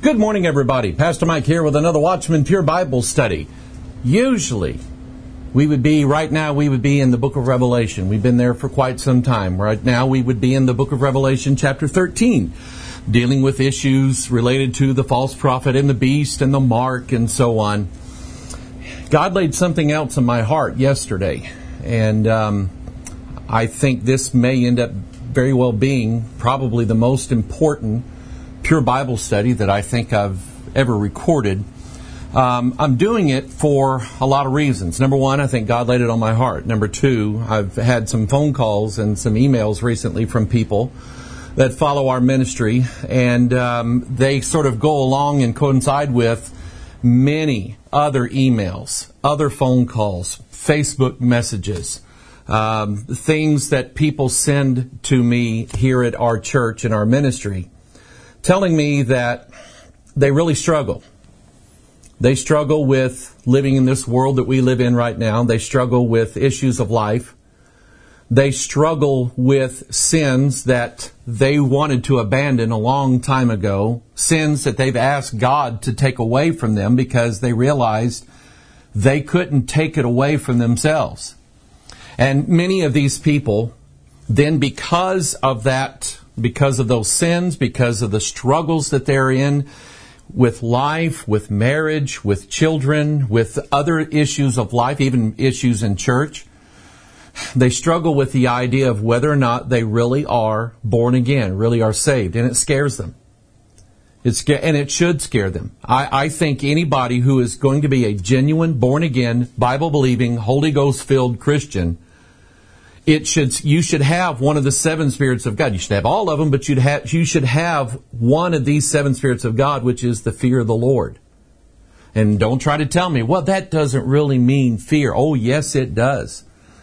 Good morning, everybody. Pastor Mike here with another Watchman Pure Bible study. Usually, we would be in the book of Revelation. We've been there for quite some time. Right now, we would be in the book of Revelation, chapter 13, dealing with issues related to the false prophet and the beast and the mark and so on. God laid something else in my heart yesterday, and I think this may end up very well being probably the most important pure Bible study that I think I've ever recorded. I'm doing it for a lot of reasons. Number one, I think God laid it on my heart. Number two, I've had some phone calls and some emails recently from people that follow our ministry, and they sort of go along and coincide with many other emails, other phone calls, Facebook messages, things that people send to me here at our church and our ministry, telling me that they really struggle. They struggle with living in this world that we live in right now. They struggle with issues of life. They struggle with sins that they wanted to abandon a long time ago, sins that they've asked God to take away from them because they realized they couldn't take it away from themselves. And many of these people, then because of those sins, because of the struggles that they're in with life, with marriage, with children, with other issues of life, even issues in church, they struggle with the idea of whether or not they really are born again, really are saved, and it scares them. And it should scare them. I think anybody who is going to be a genuine, born-again, Bible-believing, Holy Ghost-filled Christian, you should have one of the seven spirits of God. You should have all of them, but you should have one of these seven spirits of God, which is the fear of the Lord. And don't try to tell me, well, that doesn't really mean fear. Oh, yes, it does.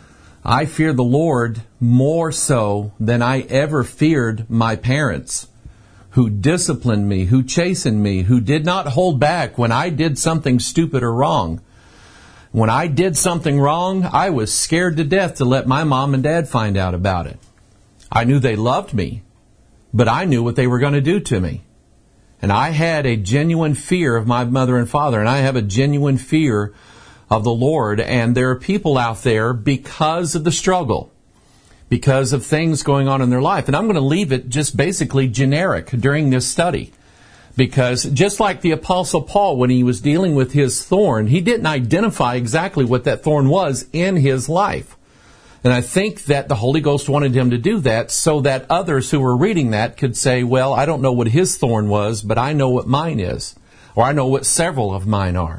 I fear the Lord more so than I ever feared my parents, who disciplined me, who chastened me, who did not hold back when I did something stupid or wrong. When I did something wrong, I was scared to death to let my mom and dad find out about it. I knew they loved me, but I knew what they were going to do to me. And I had a genuine fear of my mother and father, and I have a genuine fear of the Lord. And there are people out there, because of the struggle, because of things going on in their life. And I'm going to leave it just basically generic during this study. Because just like the Apostle Paul, when he was dealing with his thorn, he didn't identify exactly what that thorn was in his life. And I think that the Holy Ghost wanted him to do that so that others who were reading that could say, well, I don't know what his thorn was, but I know what mine is. Or I know what several of mine are.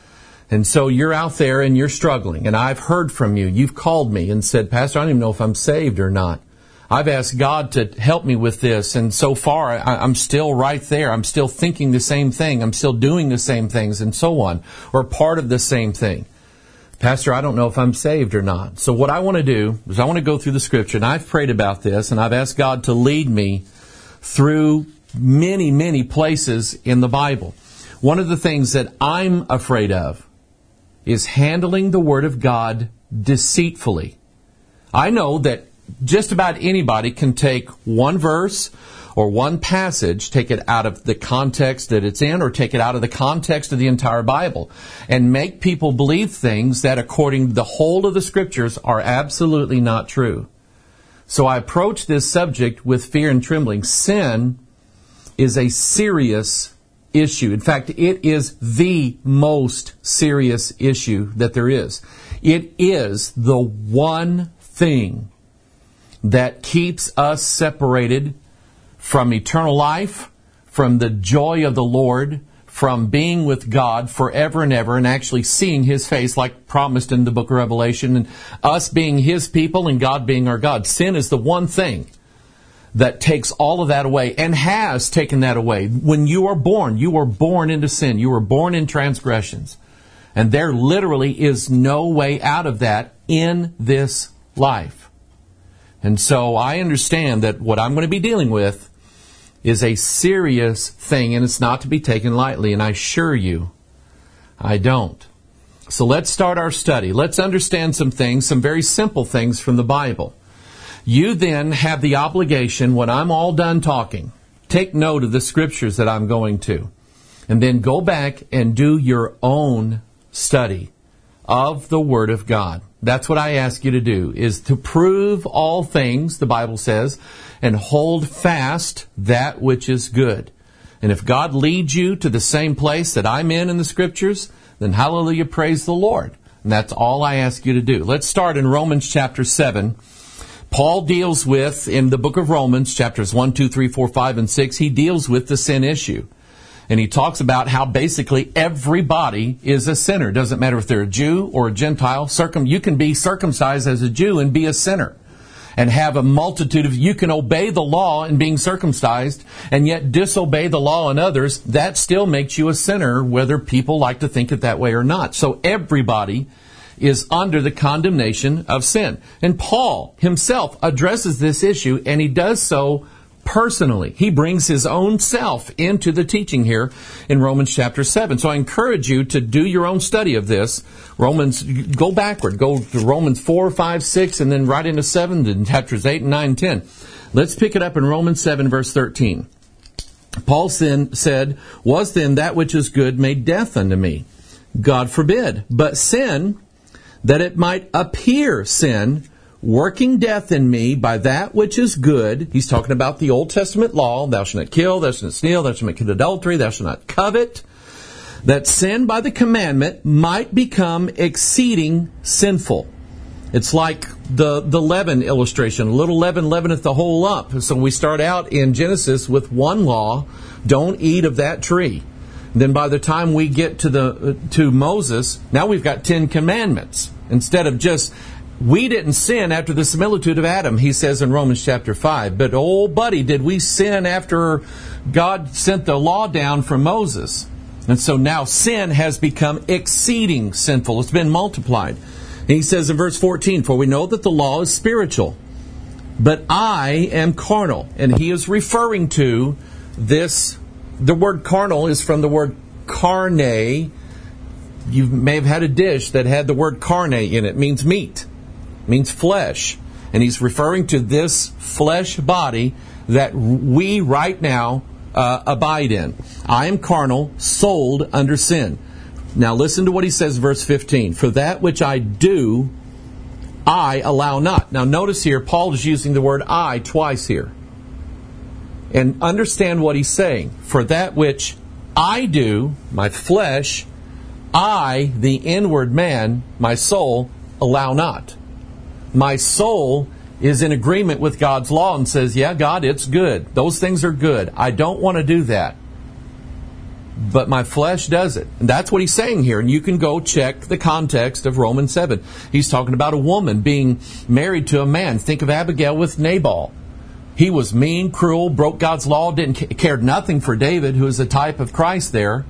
And so you're out there and you're struggling. And I've heard from you. You've called me and said, Pastor, I don't even know if I'm saved or not. I've asked God to help me with this, and so far I'm still right there. I'm still thinking the same thing. I'm still doing the same things and so on, or part of the same thing. Pastor, I don't know if I'm saved or not. So what I want to do is I want to go through the Scripture, and I've prayed about this, and I've asked God to lead me through many, many places in the Bible. One of the things that I'm afraid of is handling the Word of God deceitfully. I know that just about anybody can take one verse or one passage, take it out of the context that it's in, or take it out of the context of the entire Bible, and make people believe things that, according to the whole of the Scriptures, are absolutely not true. So I approach this subject with fear and trembling. Sin is a serious issue. In fact, it is the most serious issue that there is. It is the one thing that keeps us separated from eternal life, from the joy of the Lord, from being with God forever and ever, and actually seeing His face like promised in the book of Revelation, and us being His people and God being our God. Sin is the one thing that takes all of that away, and has taken that away. When you are born into sin. You were born in transgressions. And there literally is no way out of that in this life. And so I understand that what I'm going to be dealing with is a serious thing, and it's not to be taken lightly, and I assure you, I don't. So let's start our study. Let's understand some things, some very simple things from the Bible. You then have the obligation, when I'm all done talking, take note of the scriptures that I'm going to. And then go back and do your own study of the Word of God. That's what I ask you to do, is to prove all things, the Bible says, and hold fast that which is good. And if God leads you to the same place that I'm in the Scriptures, then hallelujah, praise the Lord. And that's all I ask you to do. Let's start in Romans chapter 7. Paul deals with, in the book of Romans, chapters 1, 2, 3, 4, 5, and 6, he deals with the sin issue. And he talks about how basically everybody is a sinner. Doesn't matter if they're a Jew or a Gentile. You can be circumcised as a Jew and be a sinner. And have a multitude of, you can obey the law in being circumcised and yet disobey the law in others. That still makes you a sinner, whether people like to think it that way or not. So everybody is under the condemnation of sin. And Paul himself addresses this issue, and he does so personally. He brings his own self into the teaching here in Romans chapter 7. So I encourage you to do your own study of this. Romans, go backward. Go to Romans 4, 5, 6, and then right into 7, then chapters 8, 9, and 10. Let's pick it up in Romans 7, verse 13. Paul said, "Was then that which is good made death unto me? God forbid. But sin, that it might appear sin, working death in me by that which is good." He's talking about the Old Testament law. Thou shalt not kill, thou shalt not steal, thou shalt not commit adultery, thou shalt not covet. That sin by the commandment might become exceeding sinful. It's like the leaven illustration. A little leaven leaveneth the whole lump. So we start out in Genesis with one law: don't eat of that tree. Then by the time we get to Moses, now we've got 10 commandments. Instead of just, we didn't sin after the similitude of Adam, he says in Romans chapter 5. But oh buddy, did we sin after God sent the law down from Moses. And so now sin has become exceeding sinful. It's been multiplied. And he says in verse 14, "For we know that the law is spiritual, but I am carnal." And he is referring to this. The word carnal is from the word carne. You may have had a dish that had the word carne in it. It means meat. It means flesh. And he's referring to this flesh body that we right now abide in. "I am carnal, sold under sin." Now listen to what he says, verse 15. "For that which I do, I allow not." Now notice here, Paul is using the word "I" twice here. And understand what he's saying. For that which I do, my flesh, I, the inward man, my soul, allow not. My soul is in agreement with God's law and says, yeah, God, it's good. Those things are good. I don't want to do that. But my flesh does it. And that's what he's saying here. And you can go check the context of Romans 7. He's talking about a woman being married to a man. Think of Abigail with Nabal. He was mean, cruel, broke God's law, cared nothing for David, who is a type of Christ there,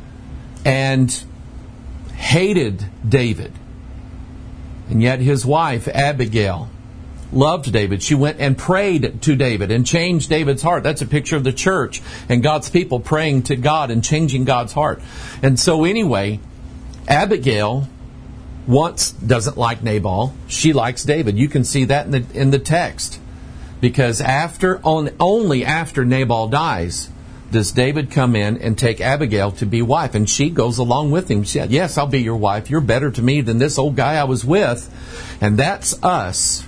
and hated David. And yet his wife, Abigail, loved David. She went and prayed to David and changed David's heart. That's a picture of the church and God's people praying to God and changing God's heart. And so anyway, Abigail doesn't like Nabal. She likes David. You can see that in the text. Because only after Nabal dies does David come in and take Abigail to be wife. And she goes along with him. She said, yes, I'll be your wife. You're better to me than this old guy I was with. And that's us.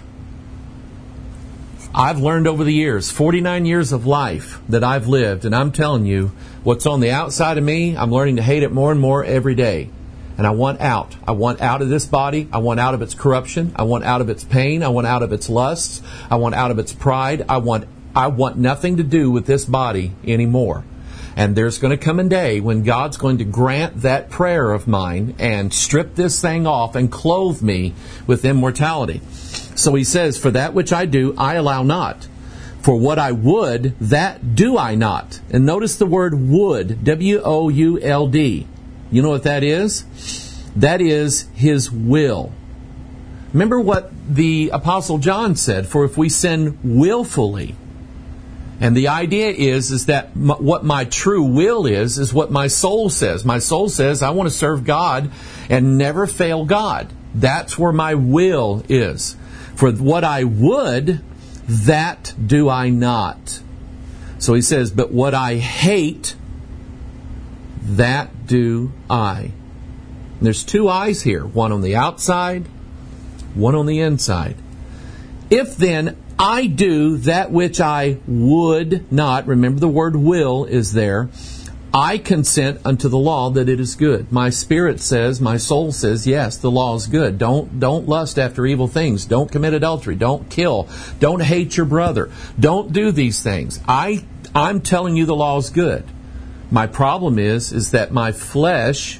I've learned over the years, 49 years of life that I've lived, and I'm telling you, what's on the outside of me, I'm learning to hate it more and more every day. And I want out. I want out of this body. I want out of its corruption. I want out of its pain. I want out of its lusts. I want out of its pride. I want nothing to do with this body anymore. And there's going to come a day when God's going to grant that prayer of mine and strip this thing off and clothe me with immortality. So he says, for that which I do, I allow not. For what I would, that do I not. And notice the word would, W-O-U-L-D. You know what that is? That is his will. Remember what the Apostle John said, for if we sin willfully, and the idea is that what my true will is what my soul says. My soul says, I want to serve God and never fail God. That's where my will is. For what I would, that do I not. So he says, but what I hate, that do I. And there's two I's here, one on the outside, one on the inside. If then I do that which I would not, remember the word will is there, I consent unto the law that it is good. My spirit says, my soul says, yes, the law is good. Don't lust after evil things. Don't commit adultery. Don't kill. Don't hate your brother. Don't do these things. I'm telling you the law is good. My problem is that my flesh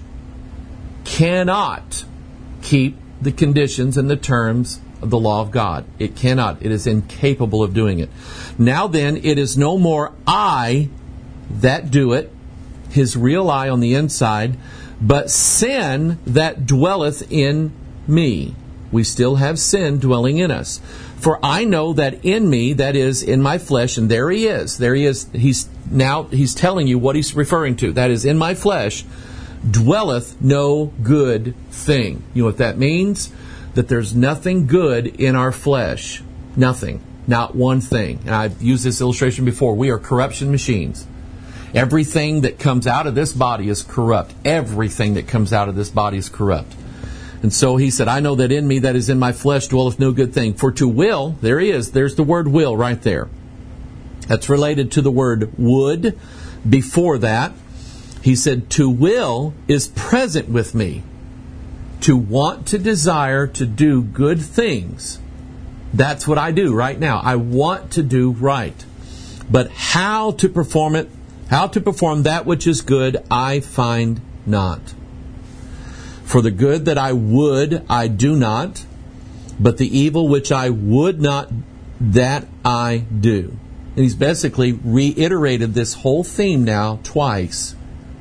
cannot keep the conditions and the terms of the law of God. It cannot. It is incapable of doing it. Now then, it is no more I that do it, his real I on the inside, but sin that dwelleth in me. We still have sin dwelling in us. For I know that in me, that is, in my flesh, and there he is. He's telling you what he's referring to. That is, in my flesh, dwelleth no good thing. You know what that means? That there's nothing good in our flesh. Nothing. Not one thing. And I've used this illustration before. We are corruption machines. Everything that comes out of this body is corrupt. Everything that comes out of this body is corrupt. And so he said, I know that in me, that is in my flesh, dwelleth no good thing. For to will, there he is. There's the word will right there. That's related to the word would. Before that, he said, to will is present with me. To want to desire to do good things. That's what I do right now. I want to do right. But how to perform it, how to perform that which is good, I find not. For the good that I would, I do not, but the evil which I would not, that I do. And he's basically reiterated this whole theme now twice,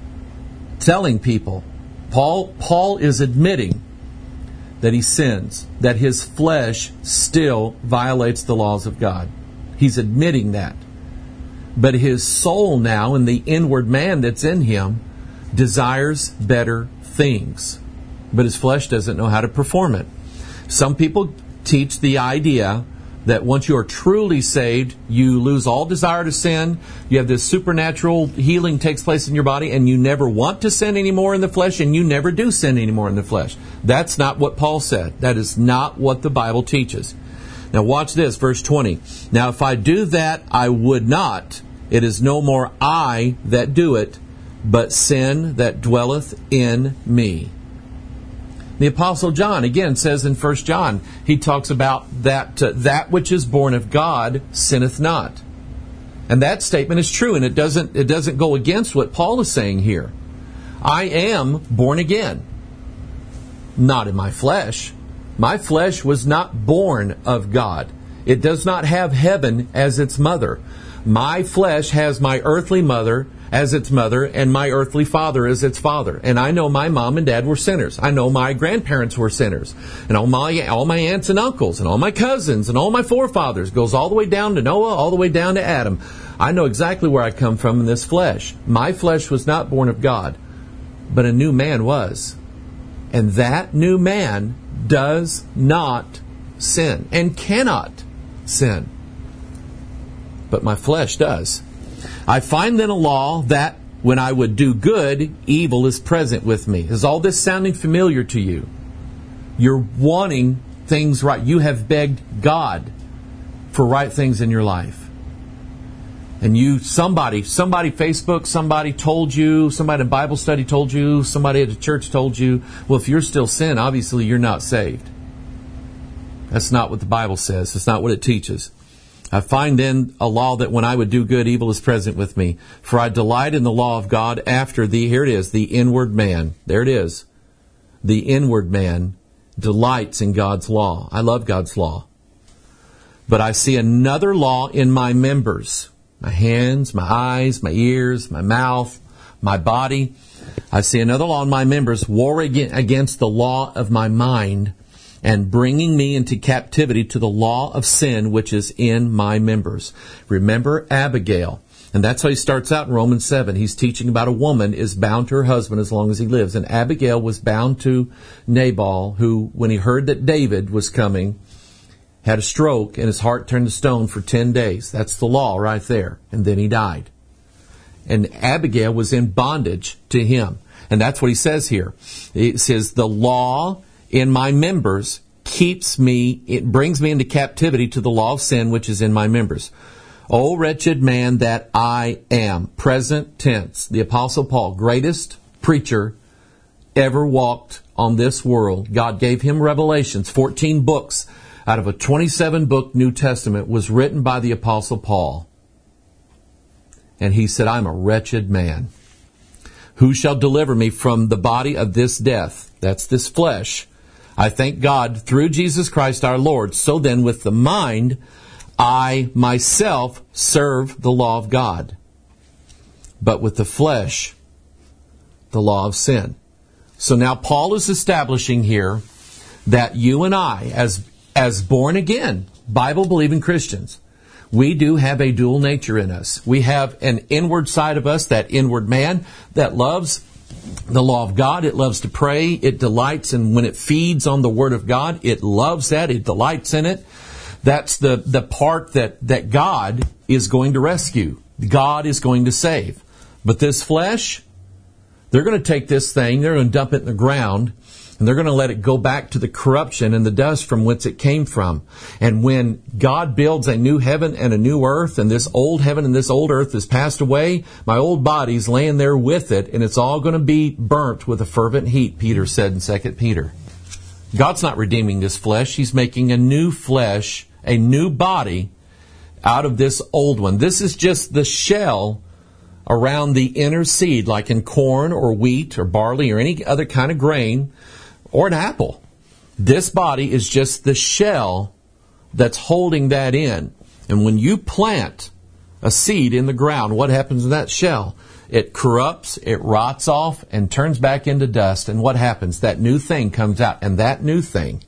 telling people, Paul is admitting that he sins, that his flesh still violates the laws of God. He's admitting that. But his soul now, and the inward man that's in him, desires better things. But his flesh doesn't know how to perform it. Some people teach the idea that once you are truly saved, you lose all desire to sin. You have this supernatural healing takes place in your body, and you never want to sin anymore in the flesh, and you never do sin anymore in the flesh. That's not what Paul said. That is not what the Bible teaches. Now watch this, verse 20. Now if I do that I would not, it is no more I that do it, but sin that dwelleth in me. The Apostle John, again, says in 1 John, he talks about that which is born of God sinneth not. And that statement is true, and it doesn't go against what Paul is saying here. I am born again. Not in my flesh. My flesh was not born of God. It does not have heaven as its mother. My flesh has my earthly mother as its mother, and my earthly father as its father. And I know my mom and dad were sinners. I know my grandparents were sinners. And all my aunts and uncles, and all my cousins, and all my forefathers, goes all the way down to Noah, all the way down to Adam. I know exactly where I come from in this flesh. My flesh was not born of God, but a new man was. And that new man does not sin, and cannot sin. But my flesh does. I find then a law that when I would do good, evil is present with me. Is all this sounding familiar to you? You're wanting things right. You have begged God for right things in your life. And somebody Facebook, somebody told you, somebody in Bible study told you, somebody at a church told you, well, if you're still sin, obviously you're not saved. That's not what the Bible says. It's not what it teaches. I find then a law that when I would do good, evil is present with me. For I delight in the law of God after here it is, the inward man. There it is. The inward man delights in God's law. I love God's law. But I see another law in my members. My hands, my eyes, my ears, my mouth, my body. I see another law in my members, war against the law of my mind, and bringing me into captivity to the law of sin which is in my members. Remember Abigail. And that's how he starts out in Romans 7. He's teaching about a woman is bound to her husband as long as he lives. And Abigail was bound to Nabal, who, when he heard that David was coming, had a stroke and his heart turned to stone for 10 days. That's the law right there. And then he died. And Abigail was in bondage to him. And that's what he says here. It says, the law in my members it brings me into captivity to the law of sin which is in my members. O wretched man that I am. Present tense. The Apostle Paul, greatest preacher ever walked on this world. God gave him revelations. 14 books out of a 27-book New Testament was written by the Apostle Paul. And he said, I'm a wretched man. Who shall deliver me from the body of this death? That's this flesh. I thank God through Jesus Christ our Lord. So then with the mind, I myself serve the law of God. But with the flesh, the law of sin. So now Paul is establishing here that you and I, as born again, Bible-believing Christians, we do have a dual nature in us. We have an inward side of us, that inward man, that loves the law of God. It loves to pray. It delights, and when it feeds on the Word of God, it loves that. It delights in it. That's the part that God is going to rescue. God is going to save. But this flesh, they're going to take this thing, they're going to dump it in the ground, and they're going to let it go back to the corruption and the dust from whence it came from. And when God builds a new heaven and a new earth, and this old heaven and this old earth is passed away, my old body's laying there with it, and it's all going to be burnt with a fervent heat, Peter said in 2 Peter. God's not redeeming this flesh. He's making a new flesh, a new body out of this old one. This is just the shell around the inner seed, like in corn or wheat or barley or any other kind of grain, or an apple. This body is just the shell that's holding that in. And when you plant a seed in the ground, what happens to that shell? It corrupts, it rots off, and turns back into dust. And what happens? That new thing comes out. And that new thing,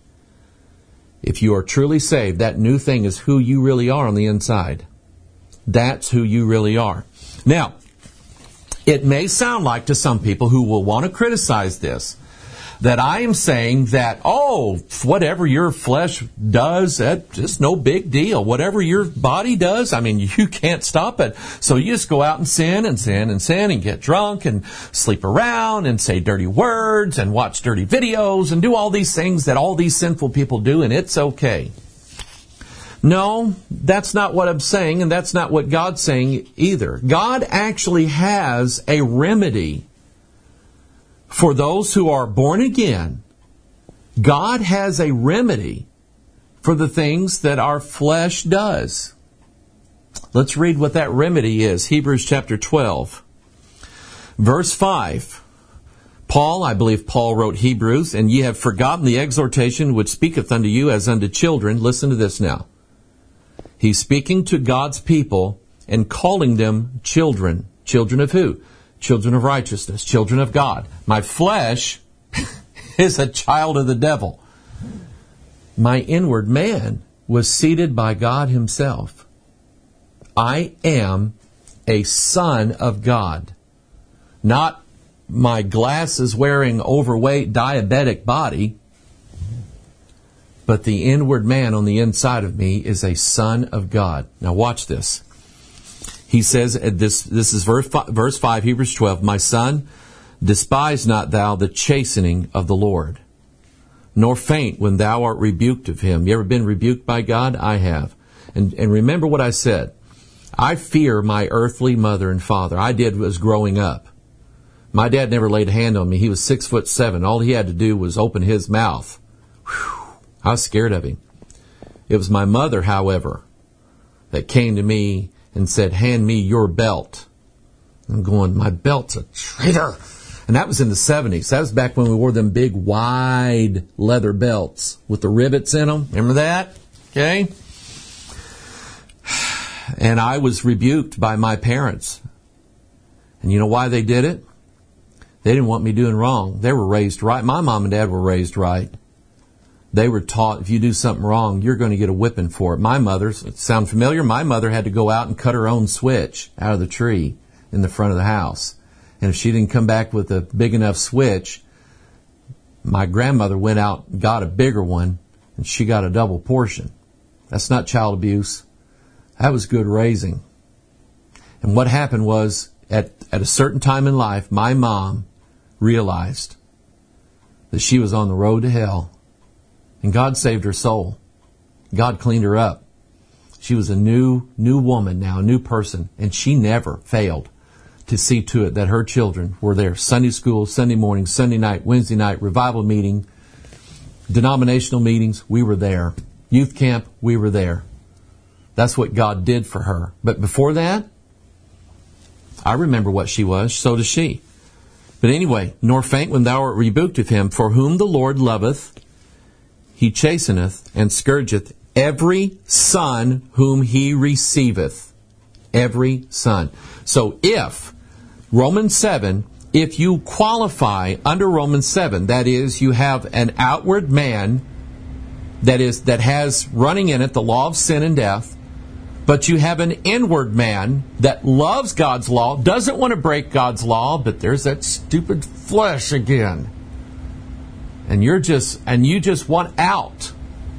if you are truly saved, that new thing is who you really are on the inside. That's who you really are. Now, it may sound like to some people who will want to criticize this, that I am saying that, whatever your flesh does, that's just no big deal. Whatever your body does, you can't stop it. So you just go out and sin and sin and sin and get drunk and sleep around and say dirty words and watch dirty videos and do all these things that all these sinful people do, and it's okay. No, that's not what I'm saying, and that's not what God's saying either. God actually has a remedy for those who are born again. God has a remedy for the things that our flesh does. Let's read what that remedy is. Hebrews chapter 12, verse 5. I believe Paul wrote Hebrews, and ye have forgotten the exhortation which speaketh unto you as unto children. Listen to this now. He's speaking to God's people and calling them children. Children of who? Children of righteousness, children of God. My flesh is a child of the devil. My inward man was seated by God Himself. I am a son of God. Not my glasses-wearing, overweight, diabetic body, but the inward man on the inside of me is a son of God. Now watch this. He says, this is verse 5, Hebrews 12, My son, despise not thou the chastening of the Lord, nor faint when thou art rebuked of Him. You ever been rebuked by God? I have. And remember what I said. I fear my earthly mother and father. I did as growing up. My dad never laid a hand on me. He was 6'7". All he had to do was open his mouth. Whew. I was scared of him. It was my mother, however, that came to me and said, hand me your belt. I'm going, my belt's a traitor. And that was in the 70s. That was back when we wore them big, wide leather belts with the rivets in them. Remember that? Okay. And I was rebuked by my parents. And you know why they did it? They didn't want me doing wrong. They were raised right. My mom and dad were raised right. They were taught if you do something wrong, you're going to get a whipping for it. My mother's, sound familiar? My mother had to go out and cut her own switch out of the tree in the front of the house. And if she didn't come back with a big enough switch, my grandmother went out and got a bigger one, and she got a double portion. That's not child abuse. That was good raising. And what happened was, at a certain time in life, my mom realized that she was on the road to hell. And God saved her soul. God cleaned her up. She was a new woman now, a new person. And she never failed to see to it that her children were there. Sunday school, Sunday morning, Sunday night, Wednesday night, revival meeting, denominational meetings, we were there. Youth camp, we were there. That's what God did for her. But before that, I remember what she was, so does she. But anyway, nor faint when thou art rebuked of him, for whom the Lord loveth, he chasteneth and scourgeth every son whom he receiveth. Every son. So if Romans 7, if you qualify under Romans 7, that is, you have an outward man that has running in it the law of sin and death, but you have an inward man that loves God's law, doesn't want to break God's law, but there's that stupid flesh again. And you just want out.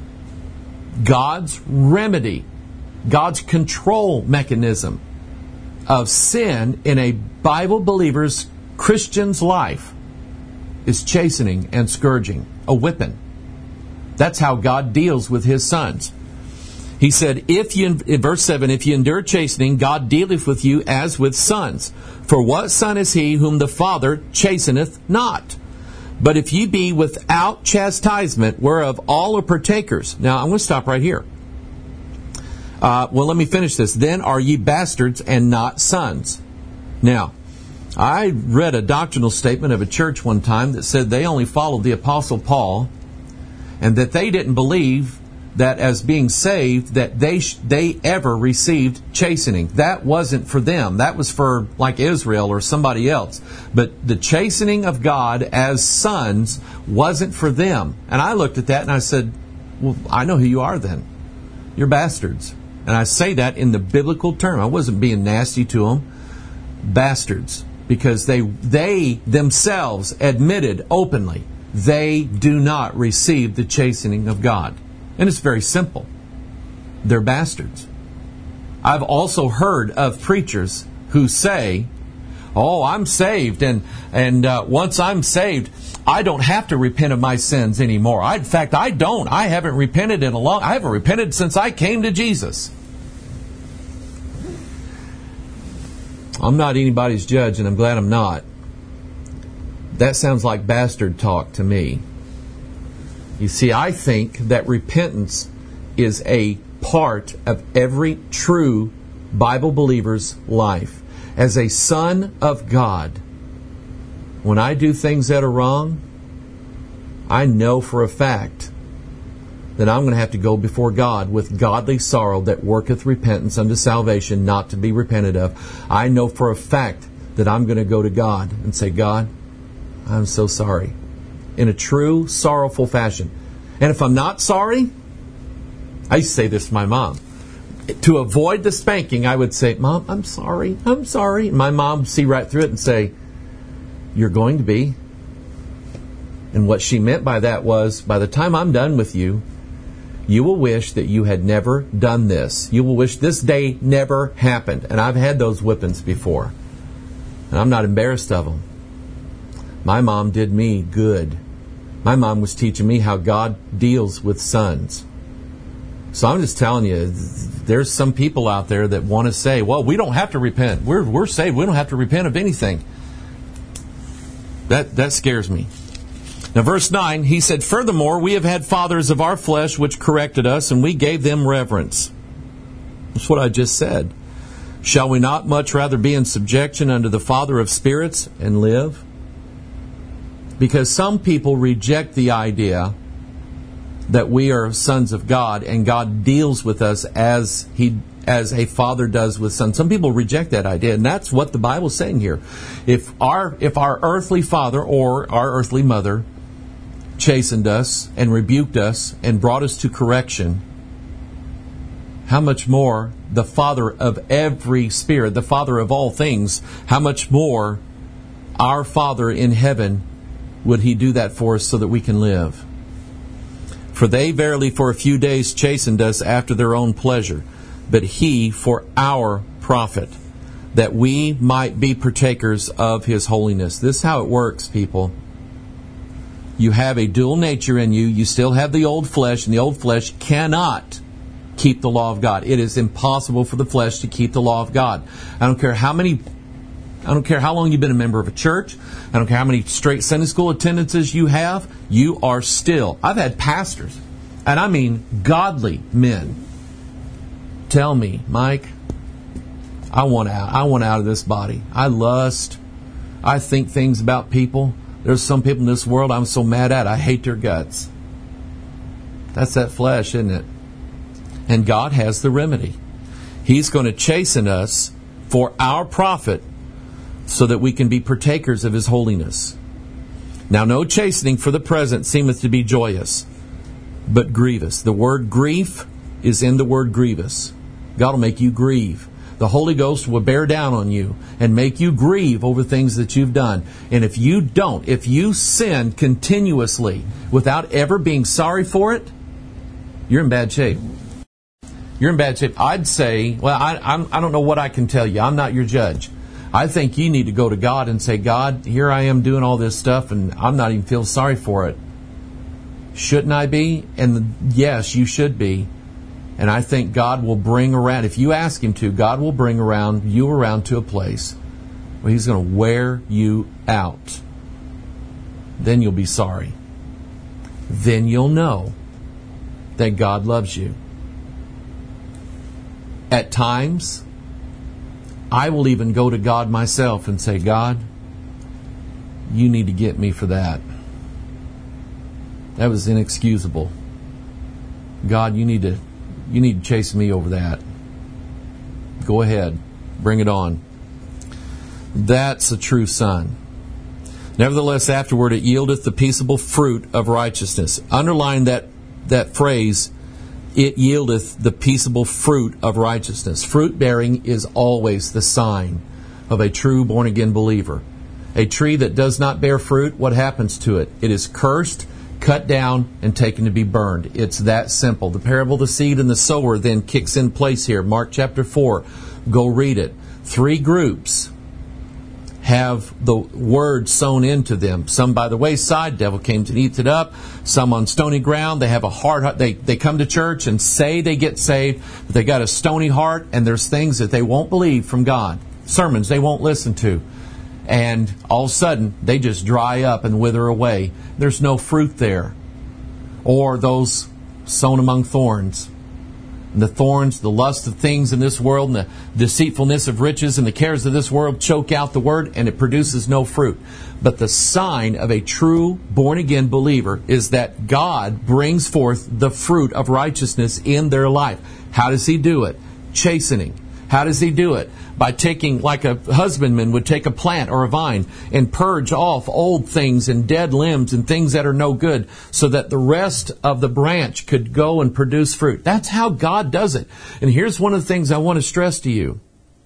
God's remedy, God's control mechanism of sin in a Bible believer's Christian's life is chastening and scourging, a whipping. That's how God deals with His sons. He said, in verse 7, if you endure chastening, God dealeth with you as with sons. For what son is he whom the Father chasteneth not? But if ye be without chastisement, whereof all are partakers. Now, I'm going to stop right here. Let me finish this. Then are ye bastards and not sons. Now, I read a doctrinal statement of a church one time that said they only followed the Apostle Paul, and that they didn't believe that as being saved, that they ever received chastening. That wasn't for them. That was for like Israel or somebody else. But the chastening of God as sons wasn't for them. And I looked at that and I said, well, I know who you are then. You're bastards. And I say that in the biblical term. I wasn't being nasty to them. Bastards. Because they themselves admitted openly they do not receive the chastening of God. And it's very simple. They're bastards. I've also heard of preachers who say, oh, I'm saved, and once I'm saved, I don't have to repent of my sins anymore. In fact, I don't. I haven't repented I haven't repented since I came to Jesus. I'm not anybody's judge, and I'm glad I'm not. That sounds like bastard talk to me. You see, I think that repentance is a part of every true Bible believer's life. As a son of God, when I do things that are wrong, I know for a fact that I'm going to have to go before God with godly sorrow that worketh repentance unto salvation, not to be repented of. I know for a fact that I'm going to go to God and say, God, I'm so sorry. In a true, sorrowful fashion. And if I'm not sorry, I used to say this to my mom. To avoid the spanking, I would say, Mom, I'm sorry. I'm sorry. And my mom would see right through it and say, you're going to be. And what she meant by that was, by the time I'm done with you, you will wish that you had never done this. You will wish this day never happened. And I've had those whippings before. And I'm not embarrassed of them. My mom did me good. My mom was teaching me how God deals with sons. So I'm just telling you, there's some people out there that want to say, well, we don't have to repent. We're saved. We don't have to repent of anything. That scares me. Now, verse 9, he said, furthermore, we have had fathers of our flesh which corrected us, and we gave them reverence. That's what I just said. Shall we not much rather be in subjection unto the Father of spirits and live? Because some people reject the idea that we are sons of God and God deals with us as a father does with sons. Some people reject that idea, and that's what the Bible's saying here. If our earthly father or our earthly mother chastened us and rebuked us and brought us to correction, how much more the Father of every spirit, the Father of all things, how much more our Father in heaven would He do that for us so that we can live? For they verily for a few days chastened us after their own pleasure, but He for our profit, that we might be partakers of His holiness. This is how it works, people. You have a dual nature in you. You still have the old flesh, and the old flesh cannot keep the law of God. It is impossible for the flesh to keep the law of God. I don't care how long you've been a member of a church. I don't care how many straight Sunday school attendances you have. You are still. I've had pastors, and I mean godly men, tell me, Mike, I want out. I want out of this body. I lust. I think things about people. There's some people in this world I'm so mad at. I hate their guts. That's that flesh, isn't it? And God has the remedy. He's going to chasten us for our profit so that we can be partakers of His holiness. Now, no chastening for the present seemeth to be joyous, but grievous. The word grief is in the word grievous. God will make you grieve. The Holy Ghost will bear down on you and make you grieve over things that you've done. And if you sin continuously without ever being sorry for it, you're in bad shape. You're in bad shape. I'd say, well, I don't know what I can tell you. I'm not your judge. I think you need to go to God and say, God, here I am doing all this stuff and I'm not even feeling sorry for it. Shouldn't I be? And yes, you should be. And I think God will bring around, if you ask Him to, God will bring you around to a place where He's going to wear you out. Then you'll be sorry. Then you'll know that God loves you. At times, I will even go to God myself and say, God, you need to get me for that. That was inexcusable. God, you need to chase me over that. Go ahead. Bring it on. That's a true son. Nevertheless, afterward it yieldeth the peaceable fruit of righteousness. Underline that phrase, it yieldeth the peaceable fruit of righteousness. Fruit bearing is always the sign of a true born-again believer. A tree that does not bear fruit, what happens to it? It is cursed, cut down, and taken to be burned. It's that simple. The parable of the seed and the sower then kicks in place here. Mark chapter 4. Go read it. 3 groups have the word sown into them. Some by the wayside, devil came and eats it up. Some on stony ground, they have a hard heart. They come to church and say they get saved, but they got a stony heart, and there's things that they won't believe from God. Sermons they won't listen to. And all of a sudden, they just dry up and wither away. There's no fruit there. Or those sown among thorns. And the thorns, the lust of things in this world, and the deceitfulness of riches and the cares of this world choke out the word, and it produces no fruit. But the sign of a true born-again believer is that God brings forth the fruit of righteousness in their life. How does He do it? Chastening. How does He do it? By taking, like a husbandman would take a plant or a vine and purge off old things and dead limbs and things that are no good so that the rest of the branch could go and produce fruit. That's how God does it. And here's one of the things I want to stress to you.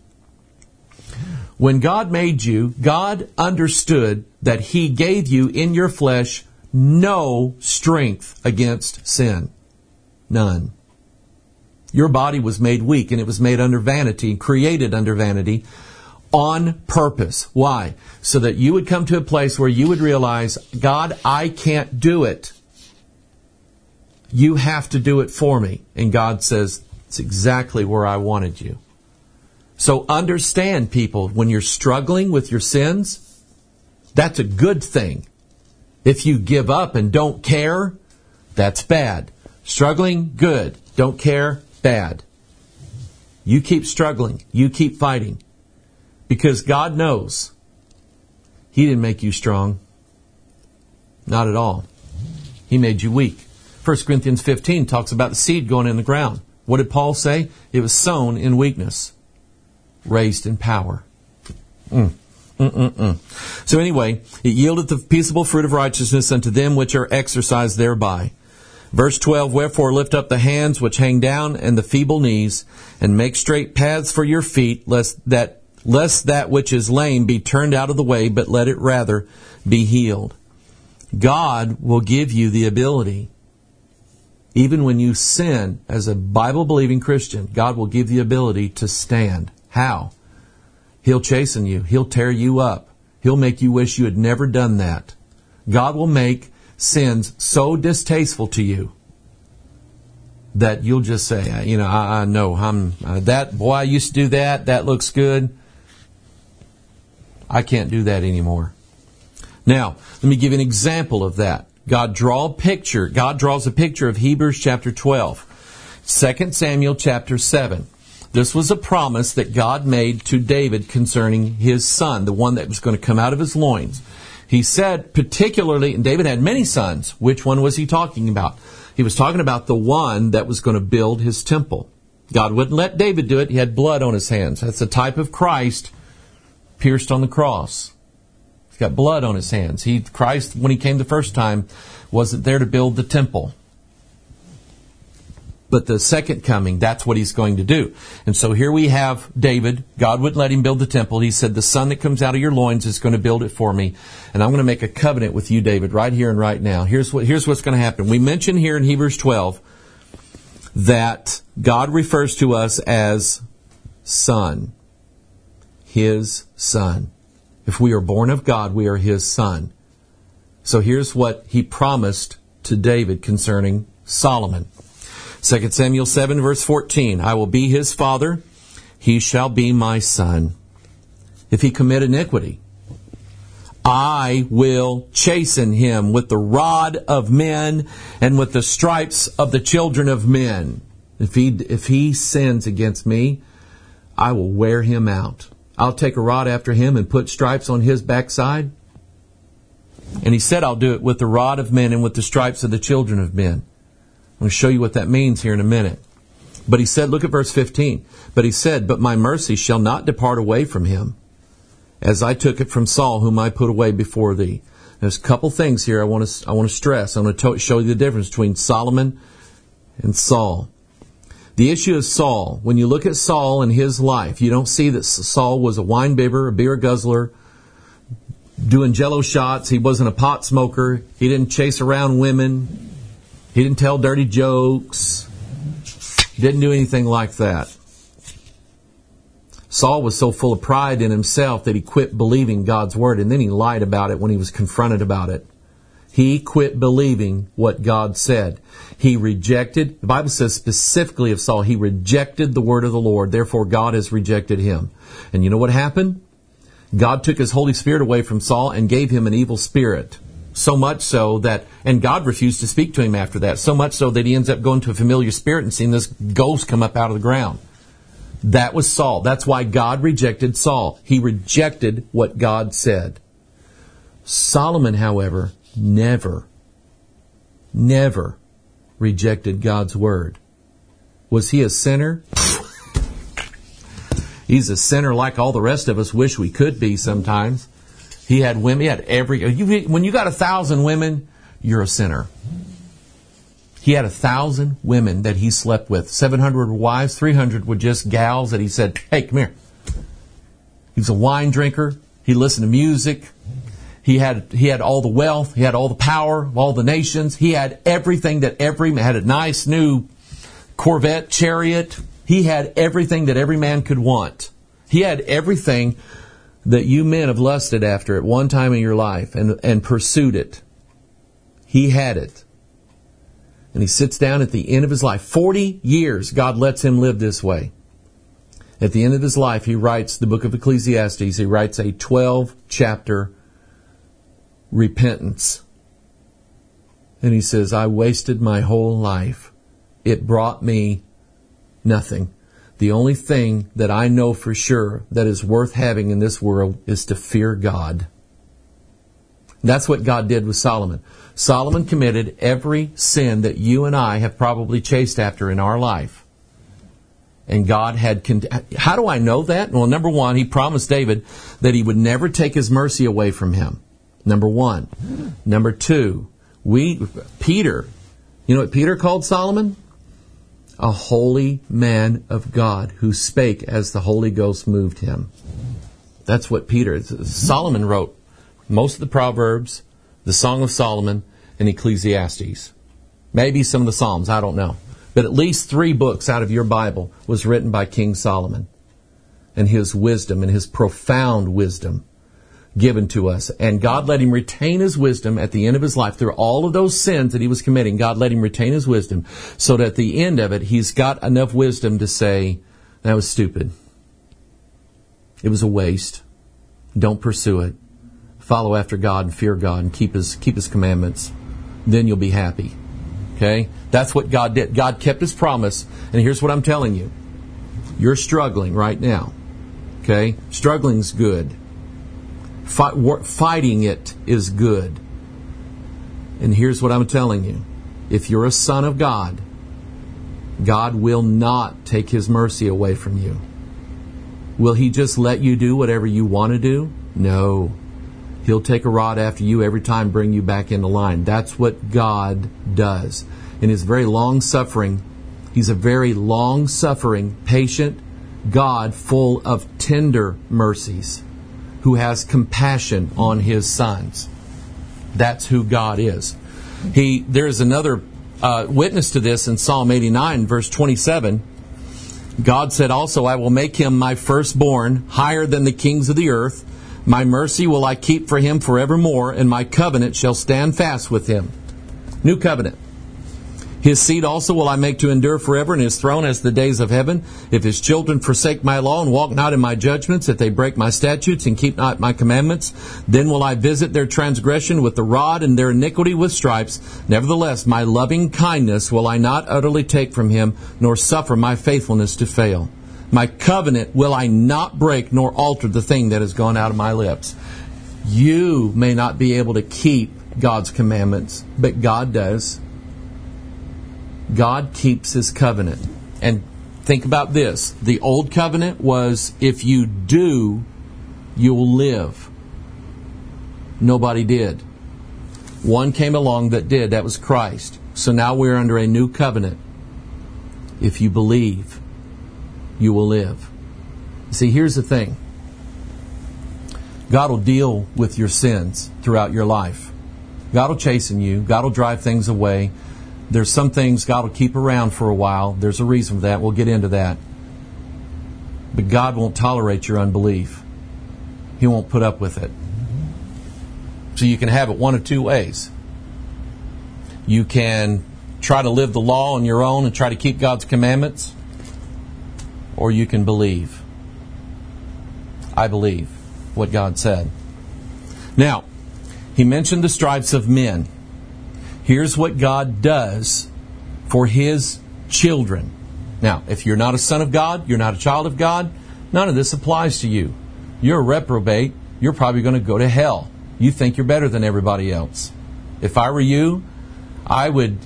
When God made you, God understood that He gave you in your flesh no strength against sin. None. Your body was made weak, and it was made under vanity, created under vanity, on purpose. Why? So that you would come to a place where you would realize, God, I can't do it. You have to do it for me. And God says, it's exactly where I wanted you. So understand, people, when you're struggling with your sins, that's a good thing. If you give up and don't care, that's bad. Struggling, good. Don't care, bad. You keep struggling. You keep fighting. Because God knows He didn't make you strong. Not at all. He made you weak. 1 Corinthians 15 talks about the seed going in the ground. What did Paul say? It was sown in weakness, raised in power. So anyway, it yieldeth the peaceable fruit of righteousness unto them which are exercised thereby. Verse 12, wherefore lift up the hands which hang down and the feeble knees, and make straight paths for your feet, lest that which is lame be turned out of the way, but let it rather be healed. God will give you the ability, even when you sin as a Bible-believing Christian, God will give the ability to stand. How? He'll chasten you. He'll tear you up. He'll make you wish you had never done that. God will make sins so distasteful to you that you'll just say, I know, I used to do that. That looks good. I can't do that anymore. Now, let me give you an example of that. God draws a picture of Hebrews chapter 12. 2 Samuel chapter 7. This was a promise that God made to David concerning his son, the one that was going to come out of his loins. He said particularly, and David had many sons. Which one was he talking about? He was talking about the one that was going to build his temple. God wouldn't let David do it. He had blood on his hands. That's a type of Christ pierced on the cross. He's got blood on his hands. Christ, when he came the first time, wasn't there to build the temple. But the second coming, that's what he's going to do. And so here we have David. God wouldn't let him build the temple. He said, the son that comes out of your loins is going to build it for me. And I'm going to make a covenant with you, David, right here and right now. Here's what's going to happen. We mentioned here in Hebrews 12 that God refers to us as son. His son. If we are born of God, we are his son. So here's what he promised to David concerning Solomon. 2 Samuel 7 verse 14, I will be his father, he shall be my son. If he commit iniquity, I will chasten him with the rod of men and with the stripes of the children of men. If he sins against me, I will wear him out. I'll take a rod after him and put stripes on his backside. And he said, I'll do it with the rod of men and with the stripes of the children of men. I'm going to show you what that means here in a minute. But he said, look at verse 15. But he said, but my mercy shall not depart away from him, as I took it from Saul, whom I put away before thee. There's a couple things here I want to stress. I want to show you the difference between Solomon and Saul. The issue of Saul, when you look at Saul and his life, you don't see that Saul was a wine bibber, a beer guzzler, doing jello shots. He wasn't a pot smoker. He didn't chase around women. He didn't tell dirty jokes. He didn't do anything like that. Saul was so full of pride in himself that he quit believing God's word, and then he lied about it when he was confronted about it. He quit believing what God said. He rejected, the Bible says specifically of Saul, he rejected the word of the Lord. Therefore, God has rejected him. And you know what happened? God took his Holy Spirit away from Saul and gave him an evil spirit. So much so that, and God refused to speak to him after that, so much so that he ends up going to a familiar spirit and seeing this ghost come up out of the ground. That was Saul. That's why God rejected Saul. He rejected what God said. Solomon, however, never rejected God's word. Was he a sinner? He's a sinner like all the rest of us wish we could be sometimes. He had women, when you got 1,000 women, you're a sinner. He had 1,000 women that he slept with. 700 wives, 300 were just gals that he said, hey, come here. He was a wine drinker. He listened to music. He had all the wealth. He had all the power of all the nations. He had everything that had a nice new Corvette chariot. He had everything that every man could want. He had everything that you men have lusted after at one time in your life and pursued it. He had it. And he sits down at the end of his life. 40 years God lets him live this way. At the end of his life, he writes the book of Ecclesiastes. He writes a 12-chapter repentance. And he says, I wasted my whole life. It brought me nothing. The only thing that I know for sure that is worth having in this world is to fear God. That's what God did with Solomon. Solomon committed every sin that you and I have probably chased after in our life. And God had... How do I know that? Well, number one, he promised David that he would never take his mercy away from him. Number one. Number two, Peter. You know what Peter called Solomon? A holy man of God who spake as the Holy Ghost moved him. That's what Solomon wrote most of the Proverbs, the Song of Solomon, and Ecclesiastes. Maybe some of the Psalms, I don't know. But at least 3 books out of your Bible was written by King Solomon. and His wisdom and His profound wisdom given to us. And God let him retain his wisdom at the end of his life. Through all of those sins that he was committing, God let him retain his wisdom so that at the end of it, he's got enough wisdom to say, that was stupid. It was a waste. Don't pursue it. Follow after God and fear God and keep His commandments. Then you'll be happy. Okay? That's what God did. God kept His promise. And here's what I'm telling you. You're struggling right now. Okay? Struggling's good. Fighting it is good. And here's what I'm telling you. If you're a son of God, God will not take His mercy away from you. Will He just let you do whatever you want to do? No. He'll take a rod after you every time, bring you back into line. That's what God does. In His very long-suffering, He's a very long-suffering, patient God full of tender mercies, who has compassion on His sons. That's who God is. There's another witness to this in Psalm 89, verse 27. God said also, I will make him my firstborn, higher than the kings of the earth. My mercy will I keep for him forevermore, and my covenant shall stand fast with him. New covenant. His seed also will I make to endure forever, and his throne as the days of heaven. If his children forsake my law and walk not in my judgments, if they break my statutes and keep not my commandments, then will I visit their transgression with the rod and their iniquity with stripes. Nevertheless, my loving kindness will I not utterly take from him, nor suffer my faithfulness to fail. My covenant will I not break, nor alter the thing that has gone out of my lips. You may not be able to keep God's commandments, but God does. God keeps His covenant. And think about this. The old covenant was, if you do, you'll live. Nobody did. One came along that did. That was Christ. So now we're under a new covenant. If you believe, you will live. See, here's the thing. God will deal with your sins throughout your life. God will chasten you. God will drive things away. There's some things God will keep around for a while. There's a reason for that. We'll get into that. But God won't tolerate your unbelief. He won't put up with it. So you can have it one of two ways. You can try to live the law on your own and try to keep God's commandments, or you can believe. I believe what God said. Now, He mentioned the stripes of men. Here's what God does for His children. Now, if you're not a son of God, you're not a child of God, none of this applies to you. You're a reprobate. You're probably going to go to hell. You think you're better than everybody else. If I were you, I would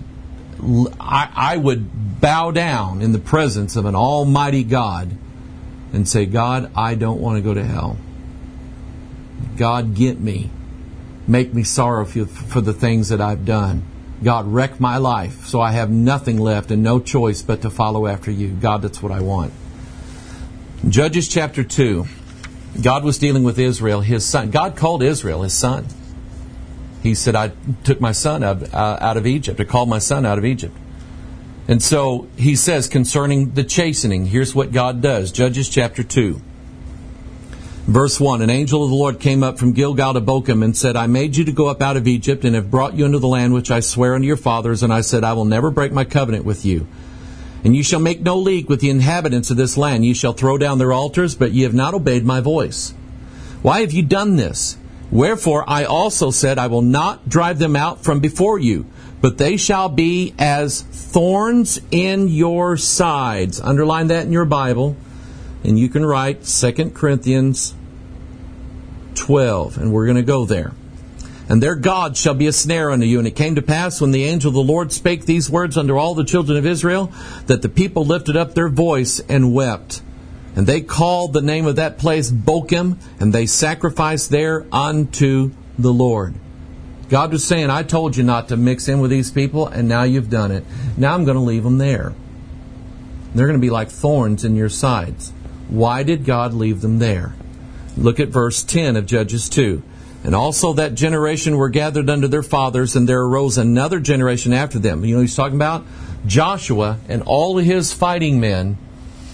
bow down in the presence of an almighty God and say, God, I don't want to go to hell. God, get me. Make me sorrow for the things that I've done. God, wreck my life so I have nothing left and no choice but to follow after you. God, that's what I want. Judges chapter 2. God was dealing with Israel, His son. God called Israel His son. He said, I took my son out of Egypt. I called my son out of Egypt. And so He says concerning the chastening, here's what God does. Judges chapter 2. Verse 1, an angel of the Lord came up from Gilgal to Bochum and said, I made you to go up out of Egypt and have brought you into the land which I swear unto your fathers. And I said, I will never break my covenant with you. And you shall make no league with the inhabitants of this land. You shall throw down their altars, but ye have not obeyed my voice. Why have you done this? Wherefore I also said, I will not drive them out from before you, but they shall be as thorns in your sides. Underline that in your Bible. And you can write 2 Corinthians 12, and we're going to go there. And their God shall be a snare unto you. And it came to pass, when the angel of the Lord spake these words unto all the children of Israel, that the people lifted up their voice and wept. And they called the name of that place Bochum, and they sacrificed there unto the Lord. God was saying, I told you not to mix in with these people, and now you've done it. Now I'm going to leave them there. They're going to be like thorns in your sides. Why did God leave them there? Look at verse 10 of Judges 2. And also that generation were gathered unto their fathers, and there arose another generation after them. You know who he's talking about? Joshua and all of his fighting men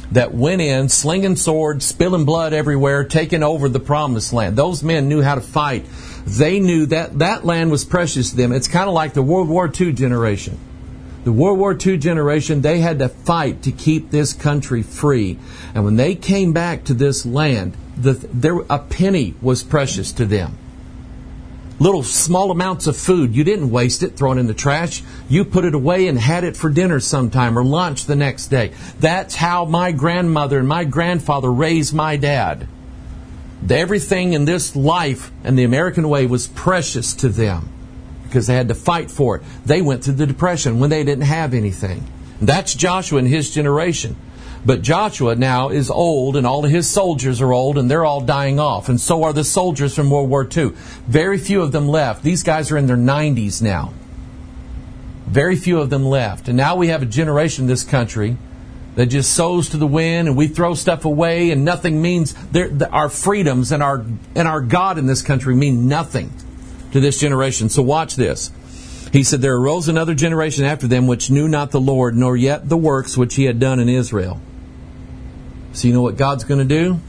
that went in, slinging swords, spilling blood everywhere, taking over the promised land. Those men knew how to fight. They knew that that land was precious to them. It's kind of like the World War II generation. The World War II generation, they had to fight to keep this country free. And when they came back to this land, a penny was precious to them. Little small amounts of food. You didn't waste it, throw it in the trash. You put it away and had it for dinner sometime or lunch the next day. That's how my grandmother and my grandfather raised my dad. Everything in this life and the American way was precious to them because they had to fight for it. They went through the Depression when they didn't have anything. That's Joshua and his generation. But Joshua now is old, and all of his soldiers are old, and they're all dying off. And so are the soldiers from World War II. Very few of them left. These guys are in their 90s now. Very few of them left. And now we have a generation in this country that just sows to the wind, and we throw stuff away, and nothing means... Our freedoms and our God in this country mean nothing to this generation. So watch this. He said, there arose another generation after them which knew not the Lord, nor yet the works which He had done in Israel. So you know what God's going to do?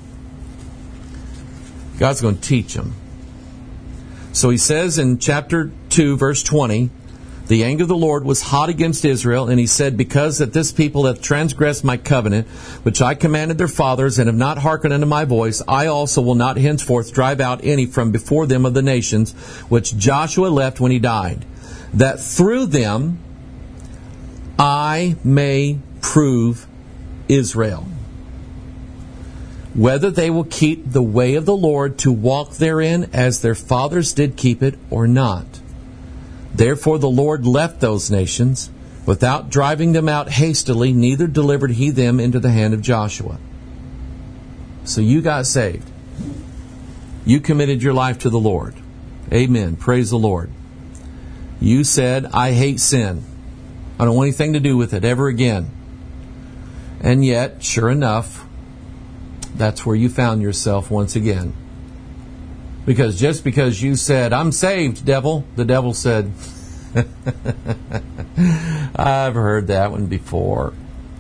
God's going to teach them. So He says in chapter 2, verse 20, the anger of the Lord was hot against Israel, and He said, because that this people hath transgressed my covenant, which I commanded their fathers, and have not hearkened unto my voice, I also will not henceforth drive out any from before them of the nations, which Joshua left when he died, that through them I may prove Israel, whether they will keep the way of the Lord to walk therein as their fathers did keep it or not. Therefore the Lord left those nations without driving them out hastily, neither delivered He them into the hand of Joshua. So you got saved. You committed your life to the Lord. Amen. Praise the Lord. You said, I hate sin. I don't want anything to do with it ever again. And yet, sure enough, that's where you found yourself once again. Because just because you said, I'm saved, devil, the devil said, I've heard that one before.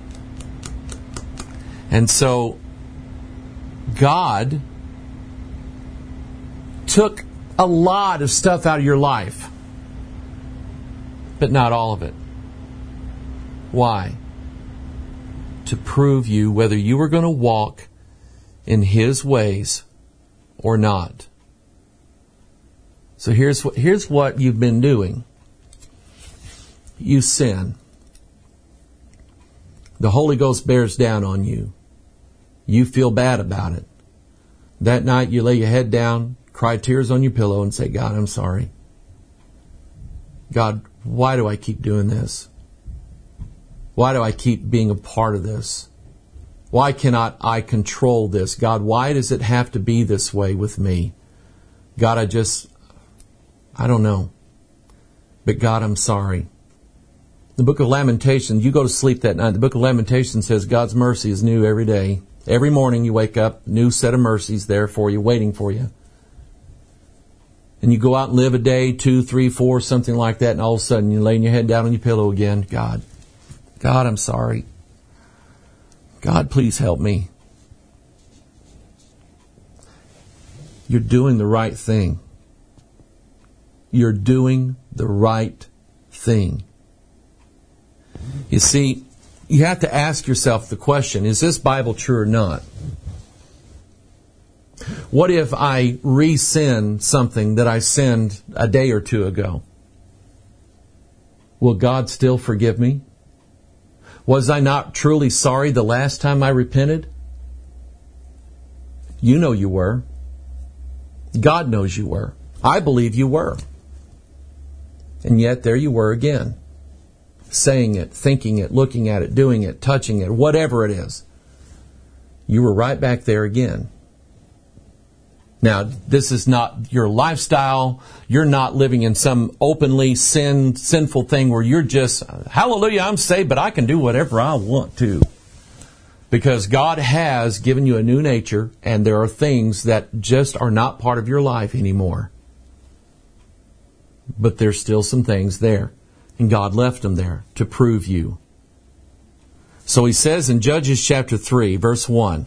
And so, God took a lot of stuff out of your life, but not all of it. Why? To prove you whether you were going to walk in His ways or not. So here's what you've been doing. You sin. The Holy Ghost bears down on you. You feel bad about it. That night you lay your head down, cry tears on your pillow and say, God, I'm sorry. God, why do I keep doing this? Why do I keep being a part of this? Why cannot I control this? God, why does it have to be this way with me? God, I don't know. But God, I'm sorry. The book of Lamentations, you go to sleep that night. The book of Lamentations says God's mercy is new every day. Every morning you wake up, new set of mercies there for you, waiting for you. And you go out and live a day, 2, 3, 4, something like that, and all of a sudden you're laying your head down on your pillow again. God, I'm sorry. God, please help me. You're doing the right thing. You're doing the right thing. You see, you have to ask yourself the question, is this Bible true or not? What if I re-sin something that I sinned a day or two ago? Will God still forgive me? Was I not truly sorry the last time I repented? You know you were. God knows you were. I believe you were. And yet there you were again. Saying it, thinking it, looking at it, doing it, touching it, whatever it is. You were right back there again. Now, this is not your lifestyle. You're not living in some openly sinful thing where you're just, hallelujah, I'm saved, but I can do whatever I want to. Because God has given you a new nature, and there are things that just are not part of your life anymore. But there's still some things there. And God left them there to prove you. So he says in Judges chapter 3, verse 1,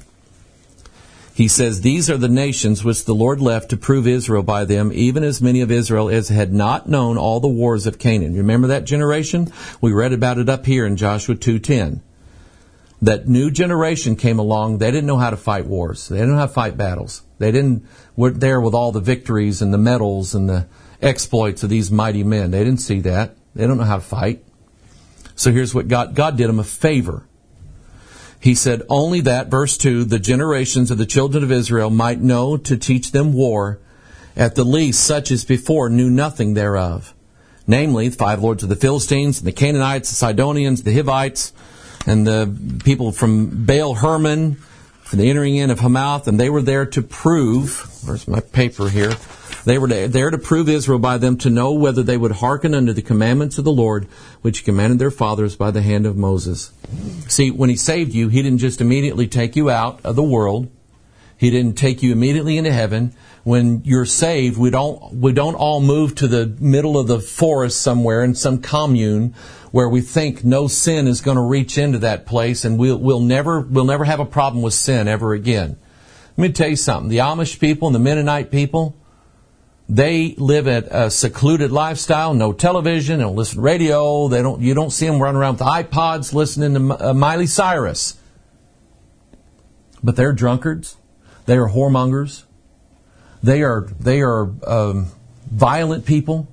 he says, "These are the nations which the Lord left to prove Israel by them, even as many of Israel as had not known all the wars of Canaan." Remember that generation? We read about it up here in Joshua 2:10. That new generation came along. They didn't know how to fight wars. They didn't know how to fight battles. Weren't there with all the victories and the medals and the exploits of these mighty men. They didn't see that. They don't know how to fight. So here's what God did them a favor. He said, "Only that," verse 2, "the generations of the children of Israel might know to teach them war, at the least such as before knew nothing thereof. Namely, the 5 lords of the Philistines, and the Canaanites, the Sidonians, the Hivites, and the people from Baal Hermon, for the entering in of Hamath, and they were there to prove," where's my paper here? "They were there to prove Israel by them, to know whether they would hearken unto the commandments of the Lord, which he commanded their fathers by the hand of Moses." See, when he saved you, he didn't just immediately take you out of the world. He didn't take you immediately into heaven. When you're saved, we don't all move to the middle of the forest somewhere in some commune where we think no sin is going to reach into that place, and we'll never have a problem with sin ever again. Let me tell you something. The Amish people and the Mennonite people, they live a secluded lifestyle, no television, they don't listen to radio, you don't see them running around with iPods listening to Miley Cyrus. But they're drunkards, they are whoremongers, they are violent people.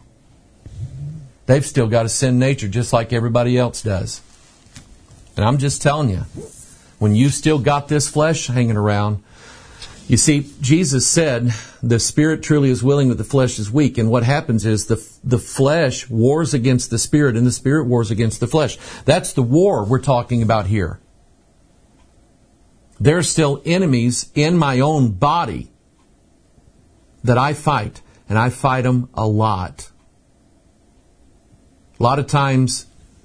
They've still got a sin nature just like everybody else does. And I'm just telling you, when you've still got this flesh hanging around, you see, Jesus said, the spirit truly is willing, but the flesh is weak. And what happens is the flesh wars against the spirit, and the spirit wars against the flesh. That's the war we're talking about here. There's still enemies in my own body that I fight, and I fight them a lot. A lot of times,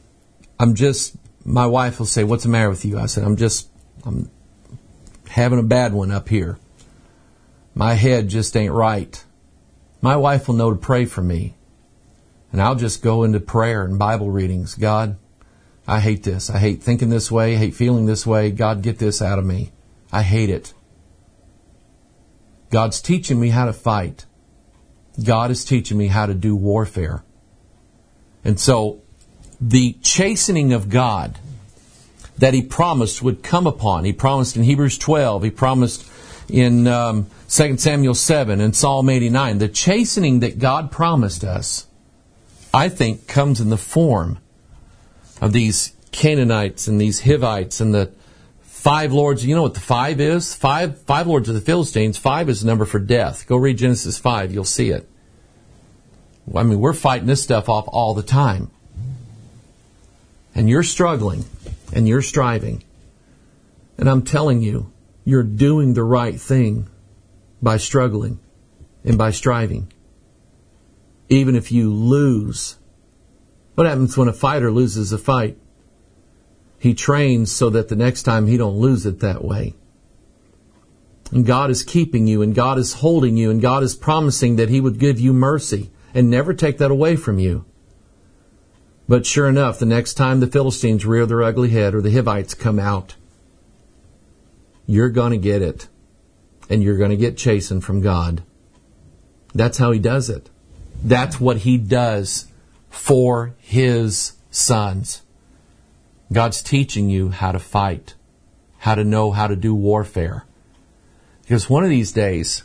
my wife will say, "What's the matter with you?" I said, I'm having a bad one up here. My head just ain't right. My wife will know to pray for me. And I'll just go into prayer and Bible readings. "God, I hate this. I hate thinking this way. I hate feeling this way. God, get this out of me. I hate it." God's teaching me how to fight. God is teaching me how to do warfare. And so, the chastening of God that He promised would come upon. He promised in Hebrews 12. He promised in 2 Samuel 7 and Psalm 89. The chastening that God promised us, I think, comes in the form of these Canaanites and these Hivites and the 5 lords. You know what the 5 is? Five lords of the Philistines. 5 is the number for death. Go read Genesis 5. You'll see it. I mean, we're fighting this stuff off all the time. And you're struggling. And you're striving. And I'm telling you, you're doing the right thing by struggling and by striving. Even if you lose. What happens when a fighter loses a fight? He trains so that the next time he don't lose it that way. And God is keeping you, and God is holding you, and God is promising that He would give you mercy and never take that away from you. But sure enough, the next time the Philistines rear their ugly head or the Hivites come out, you're going to get it. And you're going to get chastened from God. That's how He does it. That's what He does for His sons. God's teaching you how to fight, how to know how to do warfare. Because one of these days,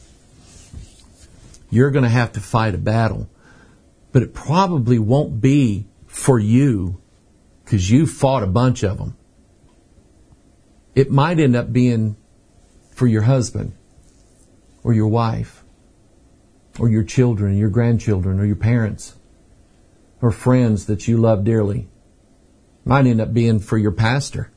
you're going to have to fight a battle. But it probably won't be for you because you fought a bunch of them. It might end up being for your husband or your wife or your children, your grandchildren, or your parents or friends that you love dearly. It might end up being for your pastor.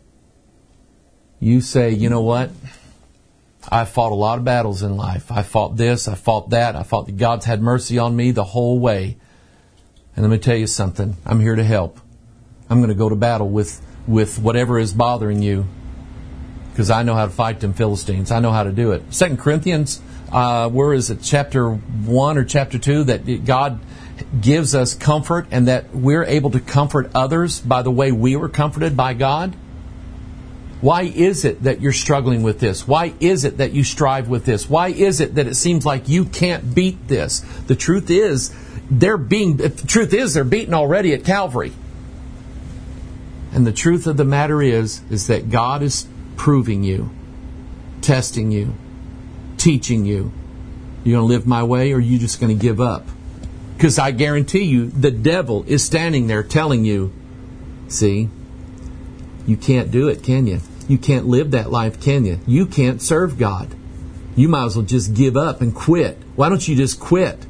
You say, "You know what? I fought a lot of battles in life. I fought this, I fought that. I fought that God's had mercy on me the whole way. And let me tell you something. I'm here to help. I'm going to go to battle with whatever is bothering you because I know how to fight them Philistines. I know how to do it." 2 Corinthians where is it, chapter 1 or chapter 2, that God gives us comfort and that we're able to comfort others by the way we were comforted by God? Why is it that you're struggling with this? Why is it that you strive with this? Why is it that it seems like you can't beat this? The truth is, they're beaten already at Calvary. And the truth of the matter is that God is proving you, testing you, teaching you. You going to live my way, or are you just going to give up? Because I guarantee you, the devil is standing there telling you, see, you can't do it, can you? You can't live that life, can you? You can't serve God. You might as well just give up and quit. Why don't you just quit?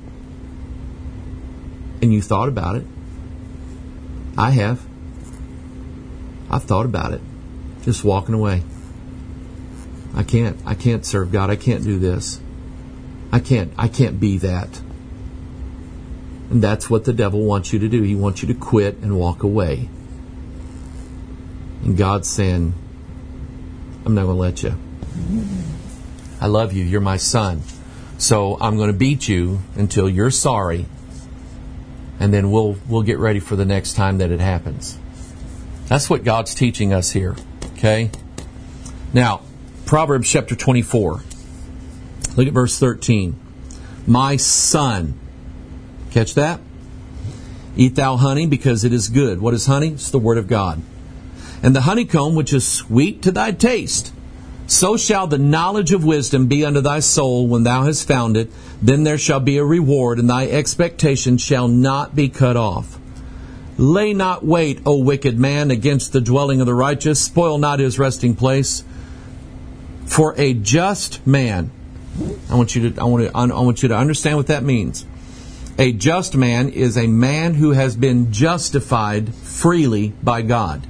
And you thought about it. I have. I've thought about it. Just walking away. I can't serve God. I can't do this. I can't be that. And that's what the devil wants you to do. He wants you to quit and walk away. And God's saying, I'm not going to let you. I love you. You're my son. So I'm going to beat you until you're sorry. And then we'll get ready for the next time that it happens. That's what God's teaching us here. Okay? Now, Proverbs chapter 24. Look at verse 13. My son. Catch that? Eat thou honey, because it is good. What is honey? It's the word of God. And the honeycomb, which is sweet to thy taste. So shall the knowledge of wisdom be unto thy soul when thou hast found it. Then there shall be a reward, and thy expectation shall not be cut off. Lay not wait, O wicked man, against the dwelling of the righteous. Spoil not his resting place. For a just man, I want you to understand what that means. A just man is a man who has been justified freely by God.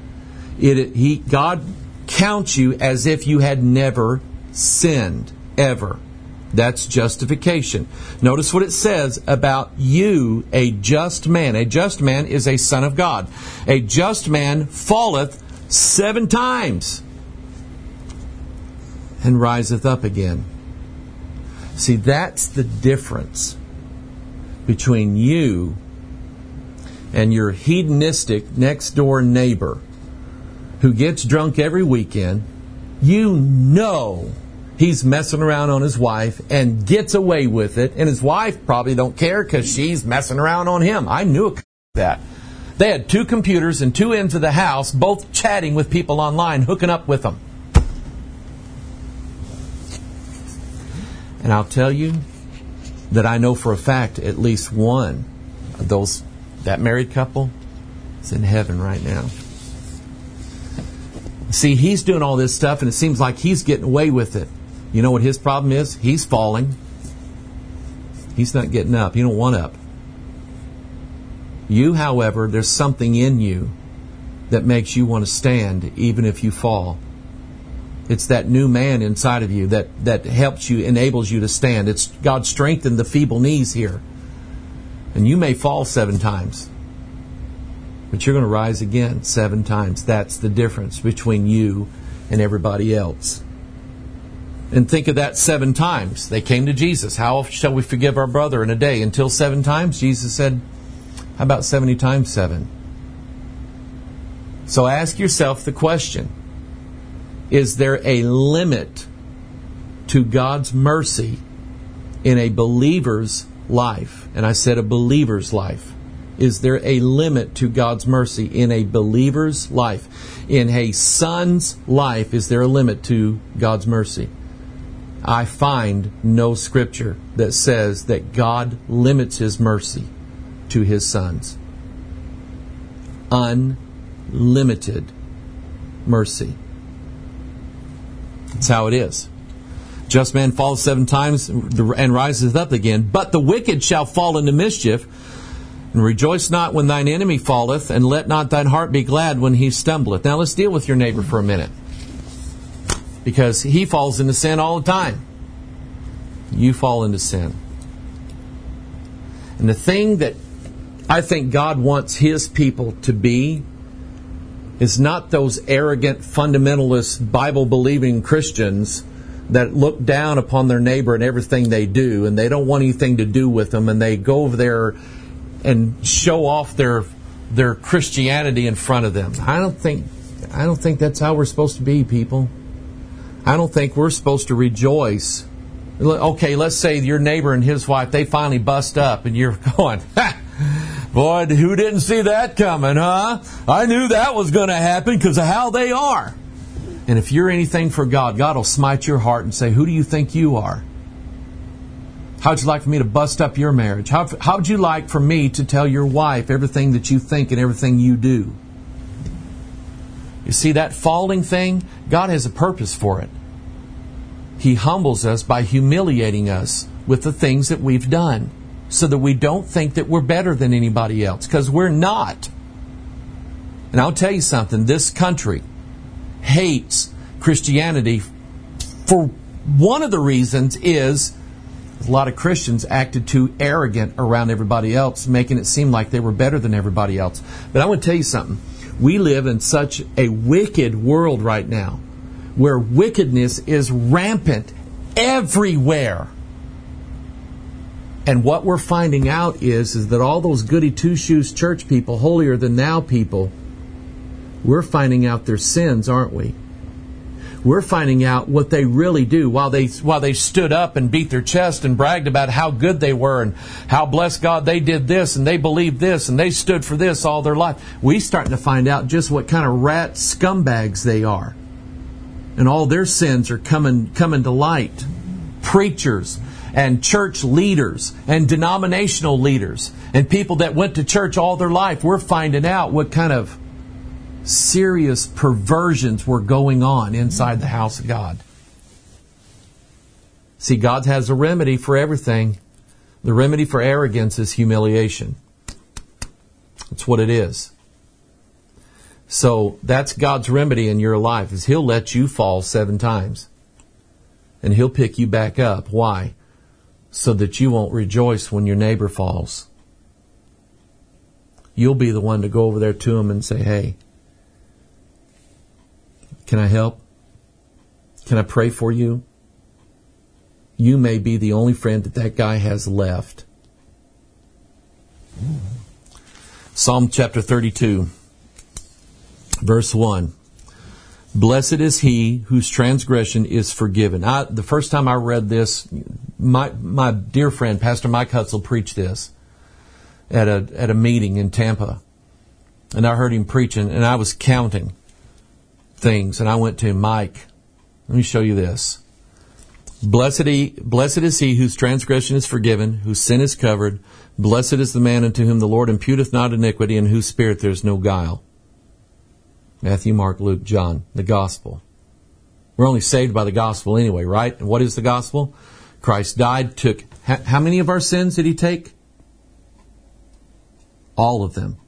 God counts you as if you had never sinned, ever. That's justification. Notice what it says about you, a just man. A just man is a son of God. A just man falleth 7 times and riseth up again. See, that's the difference between you and your hedonistic next door neighbor who gets drunk every weekend. You know he's messing around on his wife and gets away with it, and his wife probably don't care because she's messing around on him. I knew that. They had 2 computers in 2 ends of the house, both chatting with people online, hooking up with them. And I'll tell you that I know for a fact at least one of that married couple is in heaven right now. See, he's doing all this stuff and it seems like he's getting away with it. You know what his problem is? He's falling. He's not getting up. He don't want up. You, however, there's something in you that makes you want to stand even if you fall. It's that new man inside of you that helps you, enables you to stand. It's God strengthened the feeble knees here. And you may fall 7 times. But you're going to rise again 7 times. That's the difference between you and everybody else. And think of that 7 times. They came to Jesus. How shall we forgive our brother in a day? Until 7 times? Jesus said, how about 70 times 7? So ask yourself the question. Is there a limit to God's mercy in a believer's life? And I said a believer's life. Is there a limit to God's mercy in a believer's life? In a son's life, is there a limit to God's mercy? I find no scripture that says that God limits His mercy to His sons. Unlimited mercy. That's how it is. Just man falleth 7 times and riseth up again. But the wicked shall fall into mischief. And rejoice not when thine enemy falleth, and let not thine heart be glad when he stumbleth. Now let's deal with your neighbor for a minute. Because he falls into sin all the time. You fall into sin. And the thing that I think God wants His people to be is not those arrogant, fundamentalist, Bible-believing Christians that look down upon their neighbor and everything they do, and they don't want anything to do with them, and they go over there and show off their Christianity in front of them. I don't think that's how we're supposed to be, people. I don't think we're supposed to rejoice. Okay, let's say your neighbor and his wife, they finally bust up, and you're going, ha! Boy, who didn't see that coming, huh? I knew that was going to happen because of how they are. And if you're anything for God, God will smite your heart and say, who do you think you are? How'd you like for me to bust up your marriage? How'd you like for me to tell your wife everything that you think and everything you do? You see, that falling thing, God has a purpose for it. He humbles us by humiliating us with the things that we've done, so that we don't think that we're better than anybody else, because we're not. And I'll tell you something, this country hates Christianity for one of the reasons is a lot of Christians acted too arrogant around everybody else, making it seem like they were better than everybody else. But I want to tell you something. We live in such a wicked world right now, where wickedness is rampant everywhere. And what we're finding out is that all those goody two-shoes church people, holier than thou people, we're finding out their sins, aren't we? We're finding out what they really do. While they stood up and beat their chest and bragged about how good they were and how blessed God they did this and they believed this and they stood for this all their life, we're starting to find out just what kind of rat scumbags they are. And all their sins are coming to light. Preachers and church leaders and denominational leaders and people that went to church all their life, we're finding out what kind of serious perversions were going on inside the house of God. See, God has a remedy for everything. The remedy for arrogance is humiliation. That's what it is. So that's God's remedy in your life, is He'll let you fall 7 times. And He'll pick you back up. Why? So that you won't rejoice when your neighbor falls. You'll be the one to go over there to him and say, hey, can I help? Can I pray for you? You may be the only friend that guy has left. Psalm chapter 32, verse 1. Blessed is he whose transgression is forgiven. The first time I read this, my dear friend, Pastor Mike Hutzel, preached this at a meeting in Tampa. And I heard him preaching, and I was counting things. And I went to him, Mike, let me show you this. Blessed is he whose transgression is forgiven, whose sin is covered. Blessed is the man unto whom the Lord imputeth not iniquity, in whose spirit there is no guile. Matthew, Mark, Luke, John, the gospel. We're only saved by the gospel anyway, right? And what is the gospel? Christ died, took... How many of our sins did He take? All of them.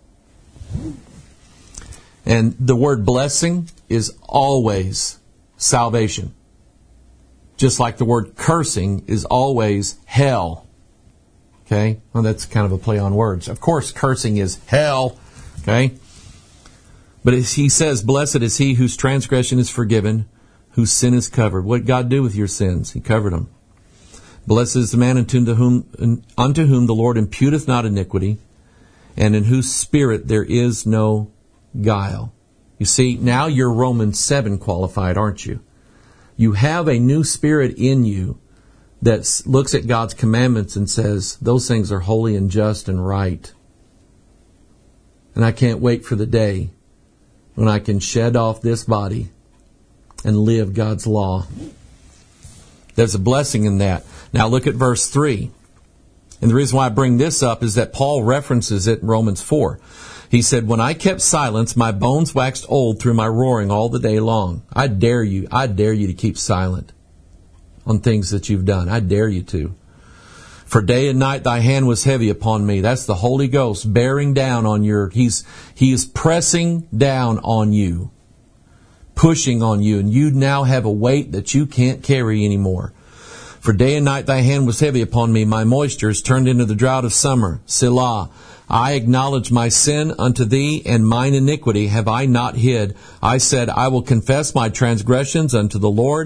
And the word blessing is always salvation. Just like the word cursing is always hell. Okay? Well, that's kind of a play on words. Of course, cursing is hell. Okay? But He says, blessed is he whose transgression is forgiven, whose sin is covered. What did God do with your sins? He covered them. Blessed is the man unto whom the Lord imputeth not iniquity, and in whose spirit there is no guile. You see, now you're Romans 7 qualified, aren't you? You have a new spirit in you that looks at God's commandments and says, those things are holy and just and right. And I can't wait for the day when I can shed off this body and live God's law. There's a blessing in that. Now look at verse 3. And the reason why I bring this up is that Paul references it in Romans 4. He said, when I kept silence, my bones waxed old through my roaring all the day long. I dare you to keep silent on things that you've done. I dare you to. For day and night thy hand was heavy upon me. That's the Holy Ghost bearing down on He is pressing down on you, pushing on you, and you now have a weight that you can't carry anymore. For day and night thy hand was heavy upon me. My moisture is turned into the drought of summer. Selah. I acknowledge my sin unto thee, and mine iniquity have I not hid. I said, I will confess my transgressions unto the Lord,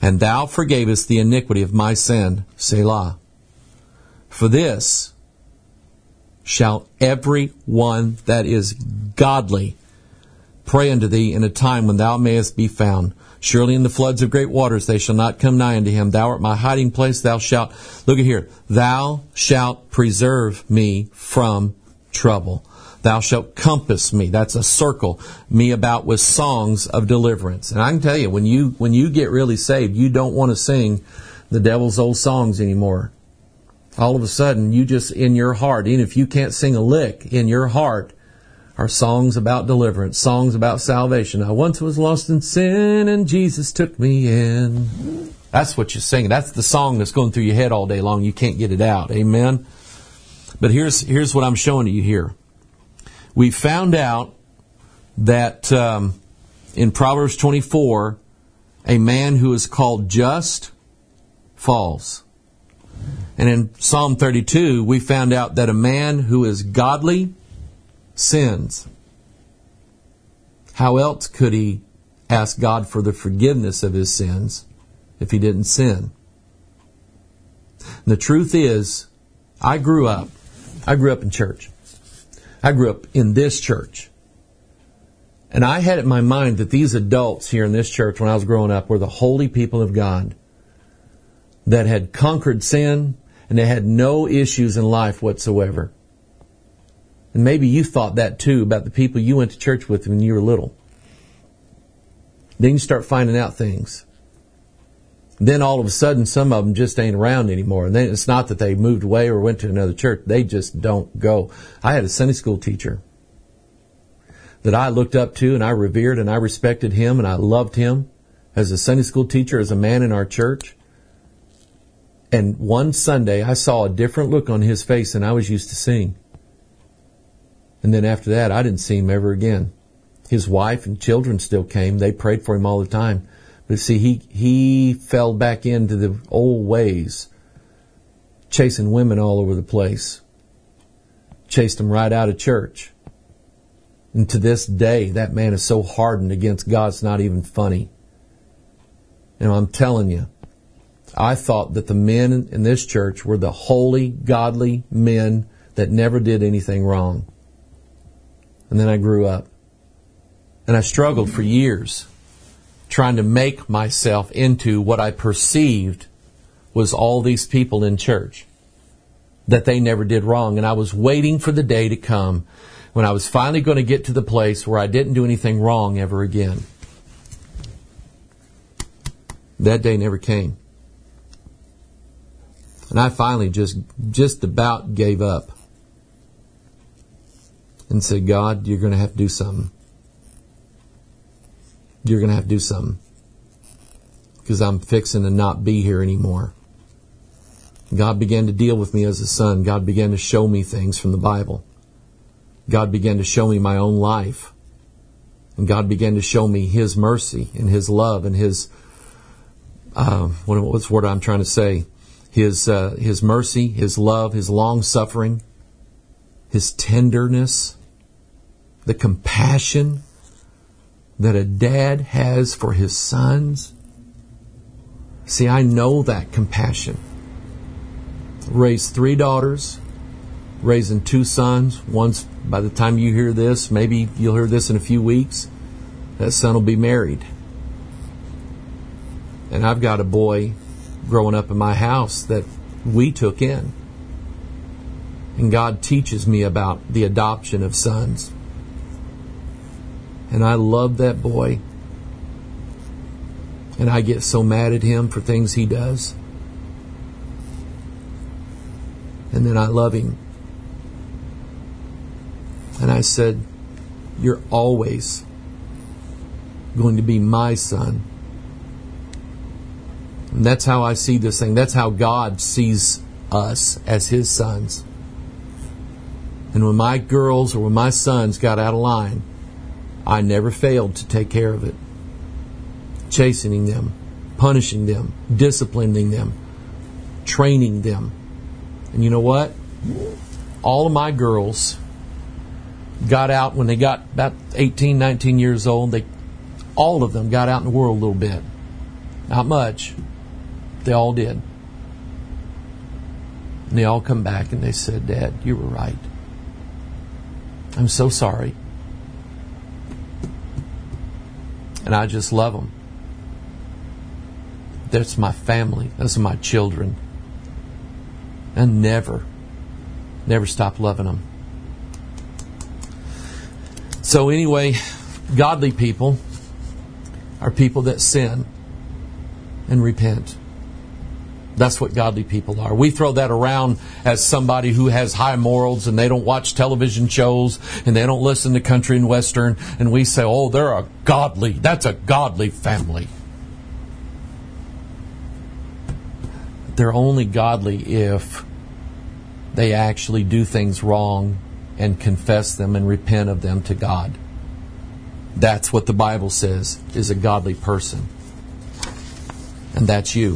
and thou forgavest the iniquity of my sin. Selah. For this shall every one that is godly pray unto thee in a time when thou mayest be found. Surely in the floods of great waters they shall not come nigh unto him. Thou art my hiding place. Thou shalt, look at here, thou shalt preserve me from trouble. Thou shalt compass me, that's a circle, me about with songs of deliverance. And I can tell you, when you get really saved, you don't want to sing the devil's old songs anymore. All of a sudden, you just, in your heart, even if you can't sing a lick, in your heart are songs about deliverance, songs about salvation. I once was lost in sin and Jesus took me in. That's what you're singing. That's the song that's going through your head all day long. You can't get it out. Amen? But here's what I'm showing you here. We found out that in Proverbs 24, a man who is called just falls. And in Psalm 32, we found out that a man who is godly sins. How else could he ask God for the forgiveness of his sins if he didn't sin? And the truth is, I grew up in church. I grew up in this church. And I had it in my mind that these adults here in this church when I was growing up were the holy people of God that had conquered sin and they had no issues in life whatsoever. And maybe you thought that too about the people you went to church with when you were little. Then you start finding out things. Then all of a sudden some of them just ain't around anymore. And then it's not that they moved away or went to another church. They just don't go. I had a Sunday school teacher that I looked up to and I revered and I respected him and I loved him as a Sunday school teacher, as a man in our church. And one Sunday I saw a different look on his face than I was used to seeing. And then after that I didn't see him ever again. His wife and children still came. They prayed for him all the time. But see, he fell back into the old ways, chasing women all over the place. Chased them right out of church. And to this day, that man is so hardened against God, it's not even funny. And I'm telling you, I thought that the men in this church were the holy, godly men that never did anything wrong. And then I grew up. And I struggled for years trying to make myself into what I perceived was all these people in church, that they never did wrong. And I was waiting for the day to come when I was finally going to get to the place where I didn't do anything wrong ever again. That day never came. And I finally just about gave up and said, God, you're going to have to do something. You're going to have to do something, because I'm fixing to not be here anymore. God began to deal with me as a son. God began to show me things from the Bible. God began to show me my own life. And God began to show me His mercy and His love and His, what's the word I'm trying to say? His mercy, His love, His long-suffering, His tenderness, the compassion that a dad has for his sons. See, I know that compassion. Raised 3 daughters, raising 2 sons. One's, by the time you hear this, maybe you'll hear this in a few weeks, that son will be married. And I've got a boy growing up in my house that we took in. And God teaches me about the adoption of sons. And I love that boy. And I get so mad at him for things he does. And then I love him. And I said, you're always going to be my son. And that's how I see this thing. That's how God sees us, as His sons. And when my girls or when my sons got out of line, I never failed to take care of it. Chastening them, punishing them, disciplining them, training them. And you know what? All of my girls got out when they got about 18, 19 years old. All of them got out in the world a little bit. Not much. They all did. And they all come back and they said, Dad, you were right. I'm so sorry. And I just love them. That's my family. Those are my children. And never stop loving them. So anyway, godly people are people that sin and repent. That's what godly people are. We throw that around as somebody who has high morals and they don't watch television shows and they don't listen to country and western, and we say, oh, that's a godly family. They're only godly if they actually do things wrong and confess them and repent of them to God. That's what the Bible says is a godly person. And that's you.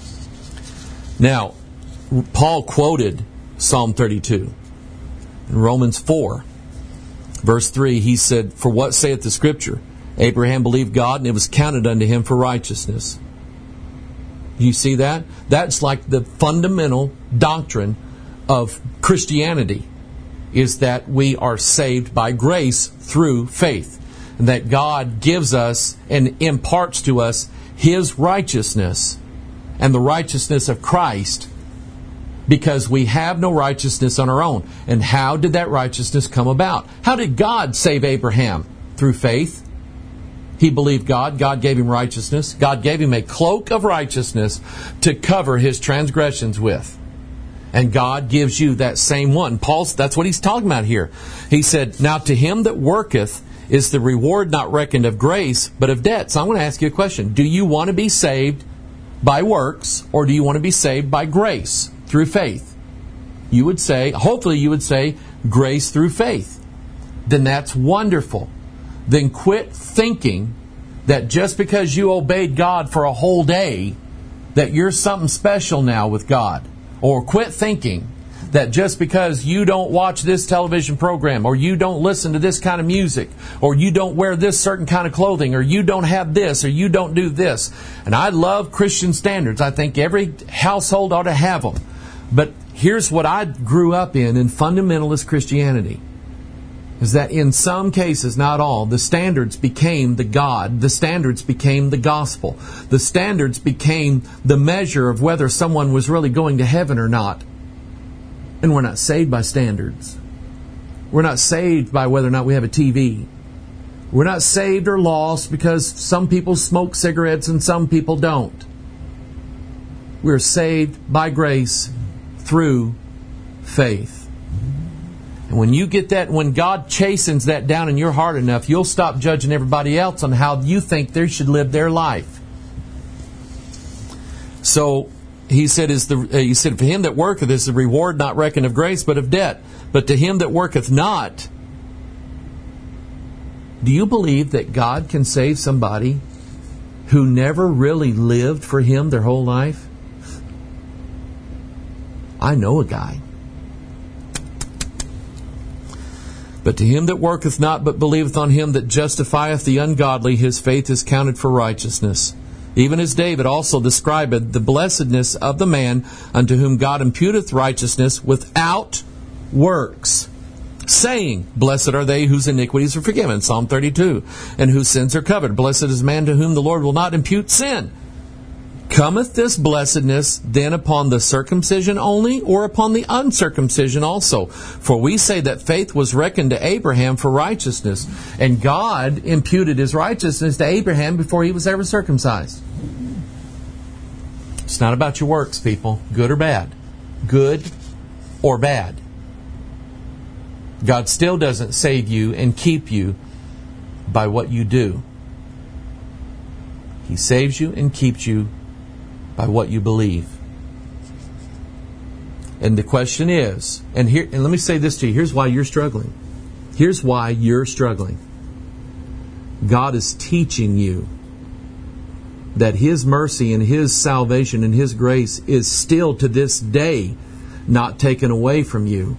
Now, Paul quoted Psalm 32. In Romans 4, verse 3, he said, For what saith the Scripture? Abraham believed God, and it was counted unto him for righteousness. You see that? That's like the fundamental doctrine of Christianity, is that we are saved by grace through faith. And that God gives us and imparts to us His righteousness and the righteousness of Christ, because we have no righteousness on our own. And how did that righteousness come about? How did God save Abraham? Through faith. He believed God. God gave him righteousness. God gave him a cloak of righteousness to cover his transgressions with. And God gives you that same one. That's what he's talking about here. He said, Now to him that worketh is the reward not reckoned of grace, but of debt. So I'm going to ask you a question. Do you want to be saved by works, or do you want to be saved by grace through faith? You would say, hopefully you would say, grace through faith. Then that's wonderful. Then quit thinking that just because you obeyed God for a whole day, that you're something special now with God. Or quit thinking that just because you don't watch this television program, or you don't listen to this kind of music, or you don't wear this certain kind of clothing, or you don't have this, or you don't do this. And I love Christian standards. I think every household ought to have them. But here's what I grew up in fundamentalist Christianity, is that in some cases, not all, the standards became the God. The standards became the gospel. The standards became the measure of whether someone was really going to heaven or not. And we're not saved by standards. We're not saved by whether or not we have a TV. We're not saved or lost because some people smoke cigarettes and some people don't. We're saved by grace through faith. And when you get that, when God chastens that down in your heart enough, you'll stop judging everybody else on how you think they should live their life. So he said, for him that worketh is the reward not reckoned of grace, but of debt. But to him that worketh not, do you believe that God can save somebody who never really lived for Him their whole life? I know a guy. But to him that worketh not, but believeth on Him that justifieth the ungodly, his faith is counted for righteousness. Even as David also described the blessedness of the man unto whom God imputeth righteousness without works, saying, Blessed are they whose iniquities are forgiven, Psalm 32, and whose sins are covered. Blessed is the man to whom the Lord will not impute sin. Cometh this blessedness then upon the circumcision only, or upon the uncircumcision also? For we say that faith was reckoned to Abraham for righteousness, and God imputed His righteousness to Abraham before he was ever circumcised. It's not about your works, people, good or bad. Good or bad. God still doesn't save you and keep you by what you do. He saves you and keeps you by what you believe. And the question is, and let me say this to you, here's why you're struggling. Here's why you're struggling. God is teaching you that His mercy and His salvation and His grace is still to this day not taken away from you.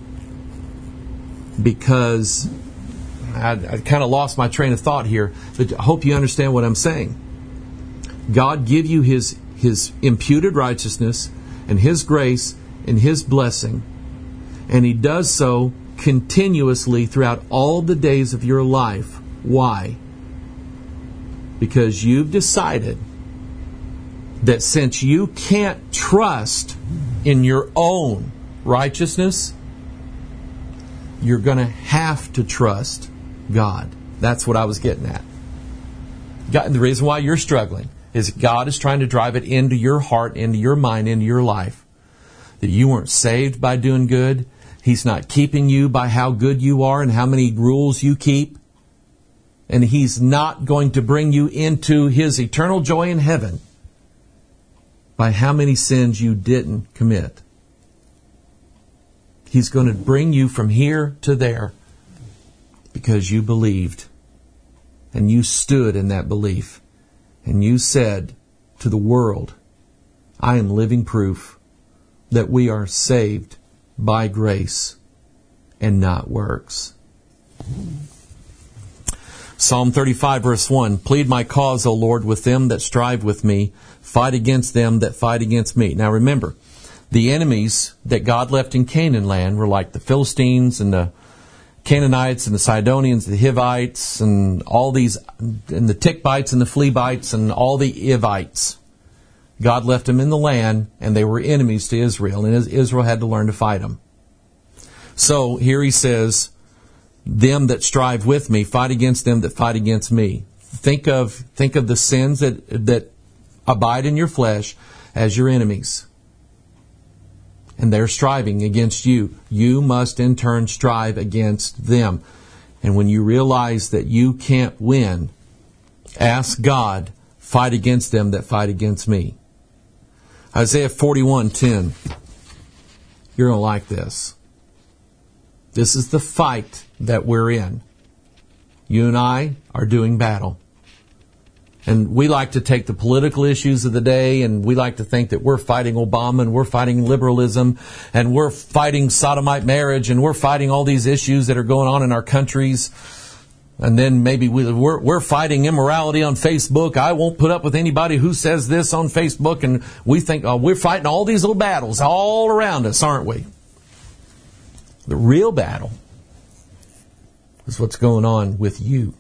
Because I kind of lost my train of thought here, but I hope you understand what I'm saying. God give you His imputed righteousness and His grace and His blessing. And He does so continuously throughout all the days of your life. Why? Because you've decided that since you can't trust in your own righteousness, you're going to have to trust God. That's what I was getting at. God, the reason why you're struggling is God is trying to drive it into your heart, into your mind, into your life. That you weren't saved by doing good. He's not keeping you by how good you are and how many rules you keep. And He's not going to bring you into His eternal joy in heaven by how many sins you didn't commit. He's going to bring you from here to there because you believed and you stood in that belief and you said to the world, I am living proof that we are saved by grace and not works. Psalm 35 verse 1, plead my cause, O Lord, with them that strive with me. Fight against them that fight against me. Now remember, the enemies that God left in Canaan land were like the Philistines and the Canaanites and the Sidonians, the Hivites, and all these, and the Tickbites and the Fleabites and all the Ivites. God left them in the land, and they were enemies to Israel, and Israel had to learn to fight them. So here He says, them that strive with me, fight against them that fight against me. Think of the sins that abide in your flesh as your enemies. And they're striving against you. You must in turn strive against them. And when you realize that you can't win, ask God, fight against them that fight against me. Isaiah 41:10. You're going to like this. This is the fight that we're in. You and I are doing battle. And we like to take the political issues of the day, and we like to think that we're fighting Obama, and we're fighting liberalism, and we're fighting sodomite marriage, and we're fighting all these issues that are going on in our countries. And then maybe we're fighting immorality on Facebook. I won't put up with anybody who says this on Facebook. And we think, oh, we're fighting all these little battles all around us, aren't we? The real battle is what's going on with you.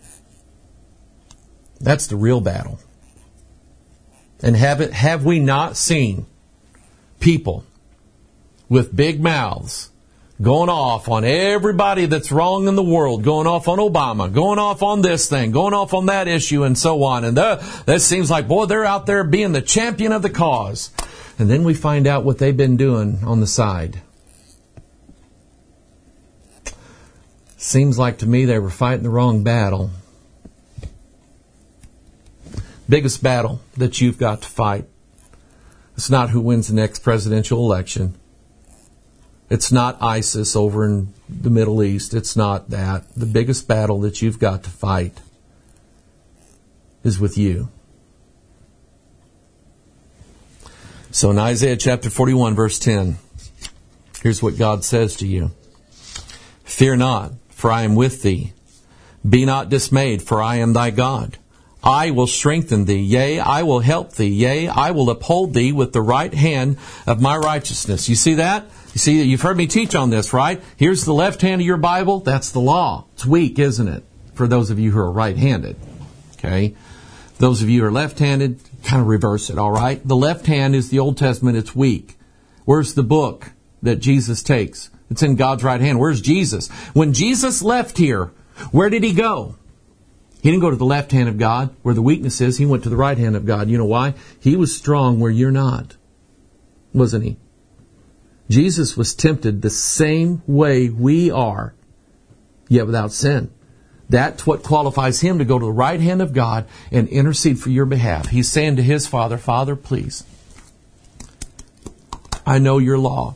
That's the real battle. And have we not seen people with big mouths going off on everybody that's wrong in the world, going off on Obama, going off on this thing, going off on that issue, and so on. And that seems like, boy, they're out there being the champion of the cause. And then we find out what they've been doing on the side. Seems like to me they were fighting the wrong battle. Biggest battle that you've got to fight. It's not who wins the next presidential election. It's not ISIS over in the Middle East. It's not that. The biggest battle that you've got to fight is with you. So in Isaiah chapter 41, verse 10, here's what God says to you. Fear not, for I am with thee. Be not dismayed, for I am thy God. I will strengthen thee, yea, I will help thee, yea, I will uphold thee with the right hand of my righteousness. You see that? You see, you've heard me teach on this, right? Here's the left hand of your Bible. That's the law. It's weak, isn't it? For those of you who are right-handed. Okay? Those of you who are left-handed, kind of reverse it, all right? The left hand is the Old Testament. It's weak. Where's the book that Jesus takes? It's in God's right hand. Where's Jesus? When Jesus left here, where did He go? He didn't go to the left hand of God, where the weakness is. He went to the right hand of God. You know why? He was strong where you're not. Wasn't He? Jesus was tempted the same way we are, yet without sin. That's what qualifies Him to go to the right hand of God and intercede for your behalf. He's saying to His Father, Father, please, I know your law.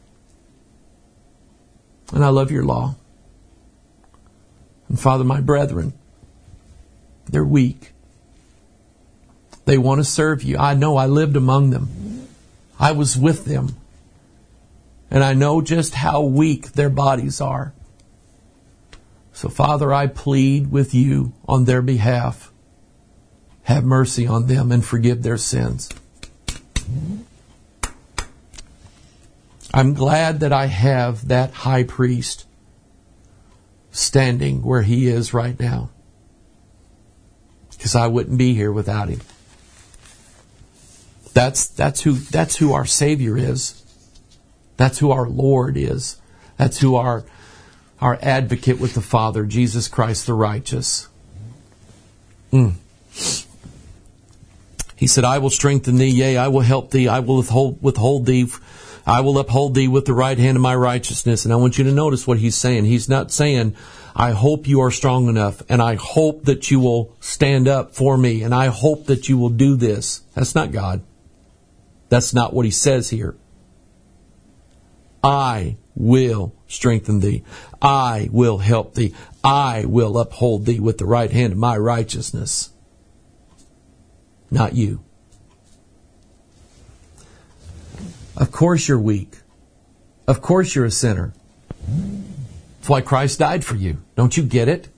And I love your law. And Father, my brethren, they're weak. They want to serve you. I know I lived among them. I was with them. And I know just how weak their bodies are. So, Father, I plead with you on their behalf. have mercy on them and forgive their sins. I'm glad that I have that high priest standing where he is right now, because I wouldn't be here without him. That's who our Savior is. That's who our Lord is. That's who our advocate with the Father, Jesus Christ the righteous. He said, I will strengthen thee, yea, I will help thee, I will withhold thee, I will uphold thee with the right hand of my righteousness. And I want you to notice what he's saying. He's not saying, I hope you are strong enough, and I hope that you will stand up for me, and I hope that you will do this. That's not God. That's not what he says here. I will strengthen thee. I will help thee. I will uphold thee with the right hand of my righteousness. Not you. Of course you're weak. Of course you're a sinner. That's why Christ died for you. Don't you get it?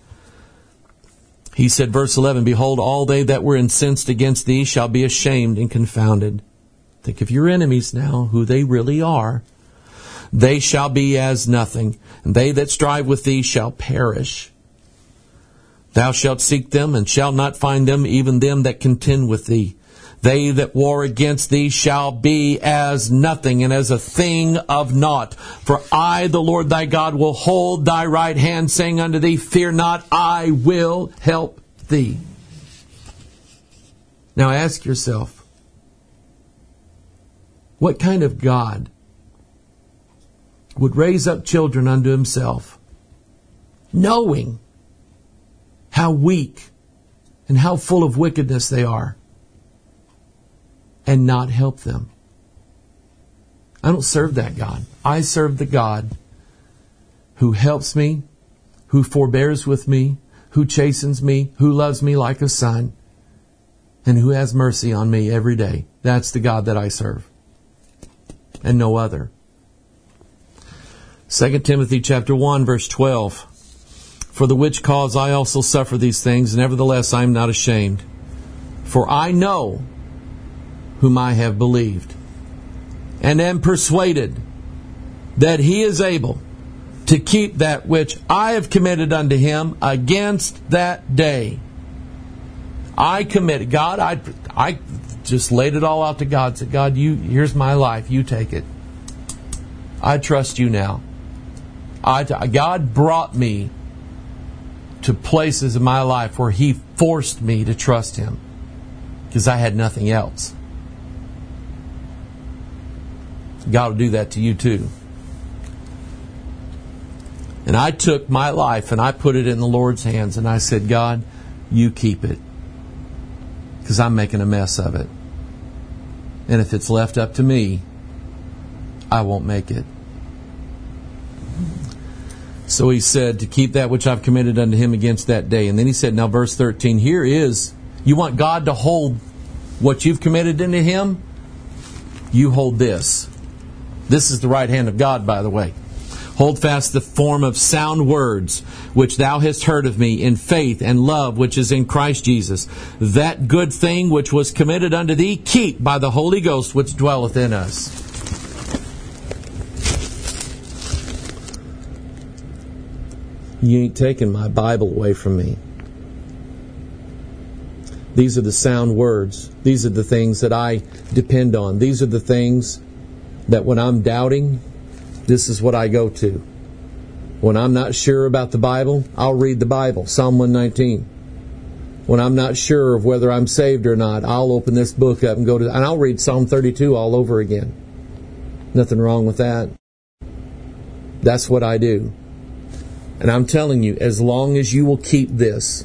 He said, verse 11, Behold, all they that were incensed against thee shall be ashamed and confounded. Think of your enemies now, who they really are. They shall be as nothing, and they that strive with thee shall perish. Thou shalt seek them, and shalt not find them, even them that contend with thee. They that war against thee shall be as nothing, and as a thing of naught. For I, the Lord thy God, will hold thy right hand, saying unto thee, Fear not, I will help thee. Now ask yourself, what kind of God would raise up children unto himself, knowing how weak and how full of wickedness they are, and not help them? I don't serve that God. I serve the God who helps me, who forbears with me, who chastens me, who loves me like a son, and who has mercy on me every day. That's the God that I serve, and no other. 2 Timothy chapter 1, verse 12. For the which cause I also suffer these things, nevertheless I am not ashamed. For I know whom I have believed, and am persuaded that he is able to keep that which I have committed unto him against that day. I committed. God, I just laid it all out to God. Said, God, here's my life. You take it. I trust you now. God brought me to places in my life where he forced me to trust him, because I had nothing else. God will do that to you too. And I took my life and I put it in the Lord's hands, and I said, God, you keep it, because I'm making a mess of it. And if it's left up to me, I won't make it. So he said, to keep that which I've committed unto him against that day. And then he said, now verse 13, here is, you want God to hold what you've committed into him? You hold this. This is the right hand of God, by the way. Hold fast the form of sound words, which thou hast heard of me, in faith and love which is in Christ Jesus. That good thing which was committed unto thee, keep by the Holy Ghost which dwelleth in us. You ain't taking my Bible away from me. These are the sound words. These are the things that I depend on. These are the things that when I'm doubting, this is what I go to. When I'm not sure about the Bible, I'll read the Bible, Psalm 119. When I'm not sure of whether I'm saved or not, I'll open this book up and I'll read Psalm 32 all over again. Nothing wrong with that. That's what I do. And I'm telling you, as long as you will keep this,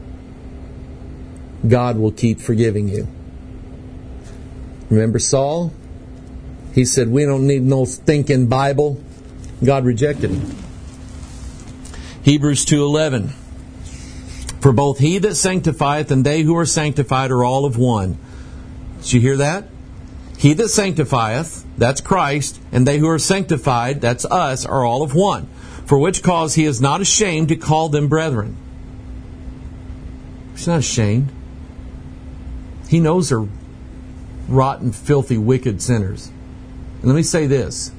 God will keep forgiving you. Remember Saul? He said, we don't need no stinking Bible. God rejected him. Hebrews 2:11. For both he that sanctifieth and they who are sanctified are all of one. Did you hear that? He that sanctifieth, that's Christ, and they who are sanctified, that's us, are all of one. For which cause he is not ashamed to call them brethren. He's not ashamed. He knows they're rotten, filthy, wicked sinners. And let me say this.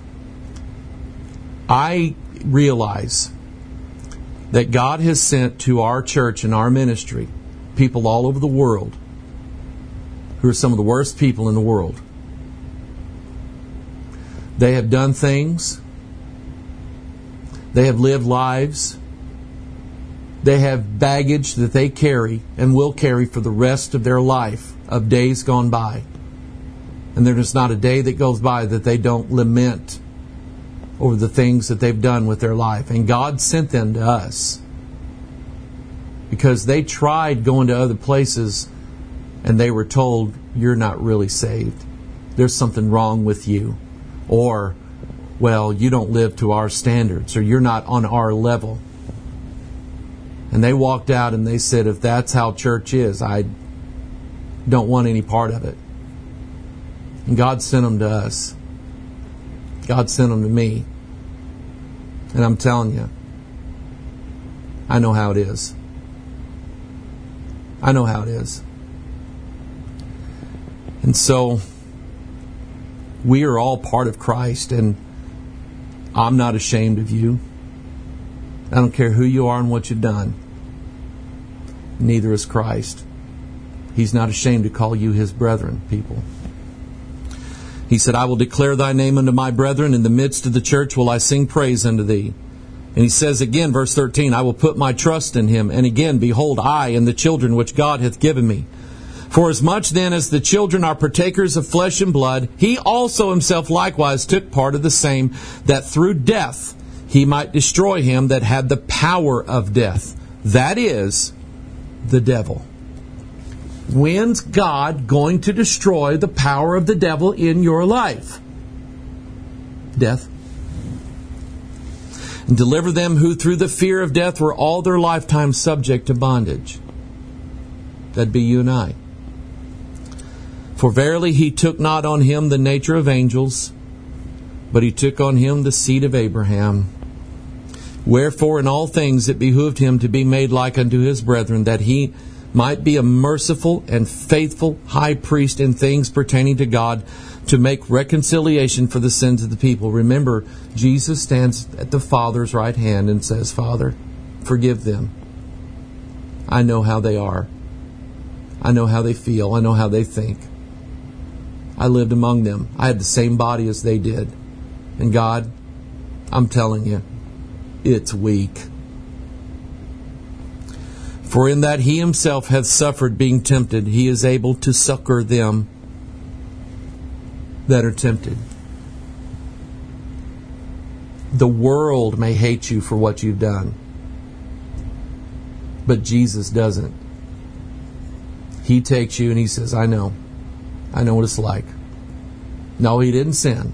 I realize that God has sent to our church and our ministry people all over the world who are some of the worst people in the world. They have done things. They have lived lives. They have baggage that they carry and will carry for the rest of their life, of days gone by. And there's not a day that goes by that they don't lament over the things that they've done with their life. And God sent them to us because they tried going to other places and they were told, you're not really saved. There's something wrong with you. Or, well, you don't live to our standards, or you're not on our level. And they walked out and they said, if that's how church is, I don't want any part of it. And God sent them to us. God sent them to me. And I'm telling you, I know how it is. I know how it is. And so, we are all part of Christ, and I'm not ashamed of you. I don't care who you are and what you've done. Neither is Christ. He's not ashamed to call you His brethren, people. He said, I will declare thy name unto my brethren. In the midst of the church will I sing praise unto thee. And he says again, verse 13, I will put my trust in him. And again, behold, I and the children which God hath given me. For as much then as the children are partakers of flesh and blood, he also himself likewise took part of the same, that through death he might destroy him that had the power of death. That is, the devil. When's God going to destroy the power of the devil in your life? Death. And deliver them who through the fear of death were all their lifetime subject to bondage. That'd be you and I. For verily he took not on him the nature of angels, but he took on him the seed of Abraham. Wherefore in all things it behooved him to be made like unto his brethren, that he might be a merciful and faithful high priest in things pertaining to God, to make reconciliation for the sins of the people. Remember, Jesus stands at the Father's right hand and says, Father, forgive them. I know how they are. I know how they feel. I know how they think. I lived among them. I had the same body as they did. And God, I'm telling you, it's weak. For in that he himself hath suffered being tempted, he is able to succor them that are tempted. The world may hate you for what you've done, but Jesus doesn't. He takes you and he says, I know what it's like. No, he didn't sin,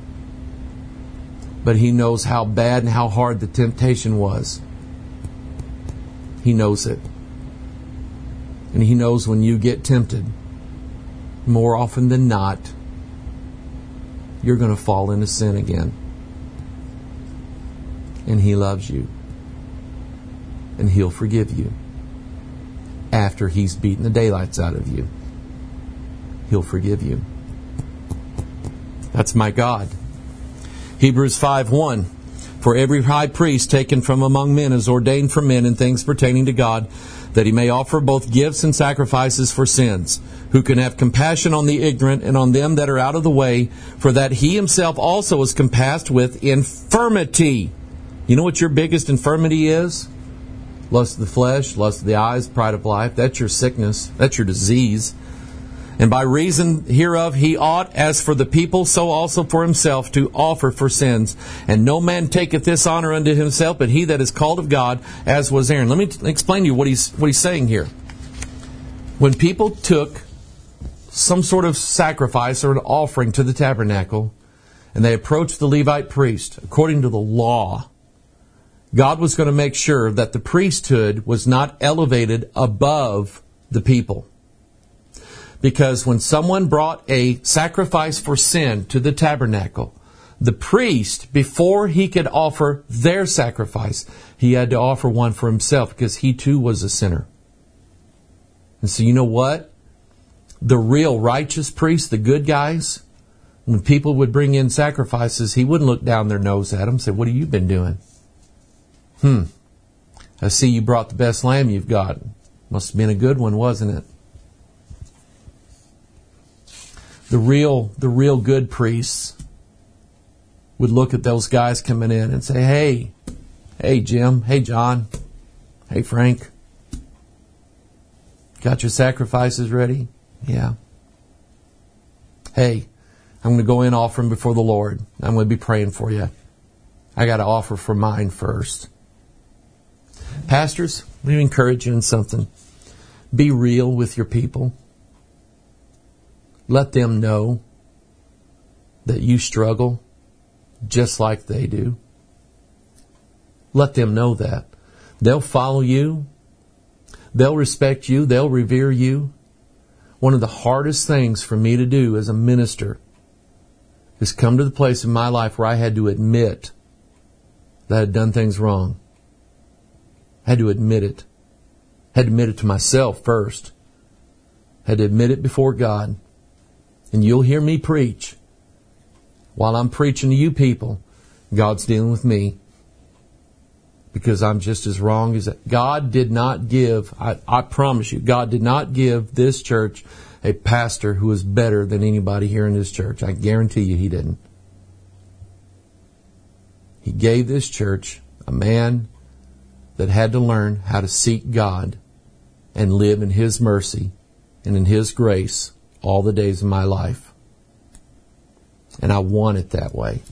but he knows how bad and how hard the temptation was. He knows it. And he knows when you get tempted, more often than not, you're going to fall into sin again. And he loves you. And he'll forgive you. After he's beaten the daylights out of you, he'll forgive you. That's my God. Hebrews 5:1. For every high priest taken from among men is ordained for men in things pertaining to God, that he may offer both gifts and sacrifices for sins, who can have compassion on the ignorant and on them that are out of the way, for that he himself also was compassed with infirmity. You know what your biggest infirmity is? Lust of the flesh, lust of the eyes, pride of life. That's your sickness. That's your disease. And by reason hereof he ought, as for the people, so also for himself, to offer for sins. And no man taketh this honor unto himself, but he that is called of God, as was Aaron. Let me explain to you what he's saying here. When people took some sort of sacrifice or an offering to the tabernacle, and they approached the Levite priest, according to the law, God was going to make sure that the priesthood was not elevated above the people. Because when someone brought a sacrifice for sin to the tabernacle, the priest, before he could offer their sacrifice, he had to offer one for himself, because he too was a sinner. And so you know what? the real righteous priests, the good guys, when people would bring in sacrifices, he wouldn't look down their nose at them and say, what have you been doing? I see you brought the best lamb you've got. Must have been a good one, wasn't it? The real good priests would look at those guys coming in and say, hey Jim, hey John, hey Frank, got your sacrifices ready? Yeah. Hey, I'm going to go in offering before the Lord. I'm going to be praying for you. I got to offer for mine first. Pastors, let me encourage you in something. Be real with your people. Let them know that you struggle just like they do. Let them know that. They'll follow you. They'll respect you. They'll revere you. One of the hardest things for me to do as a minister is come to the place in my life where I had to admit that I had done things wrong. I had to admit it. I had to admit it to myself first. I had to admit it before God. And you'll hear me preach. While I'm preaching to you people, God's dealing with me. Because I'm just as wrong as that. God did not give, I promise you, God did not give this church a pastor who is better than anybody here in this church. I guarantee you He didn't. He gave this church a man that had to learn how to seek God and live in His mercy and in His grace all the days of my life. And I want it that way.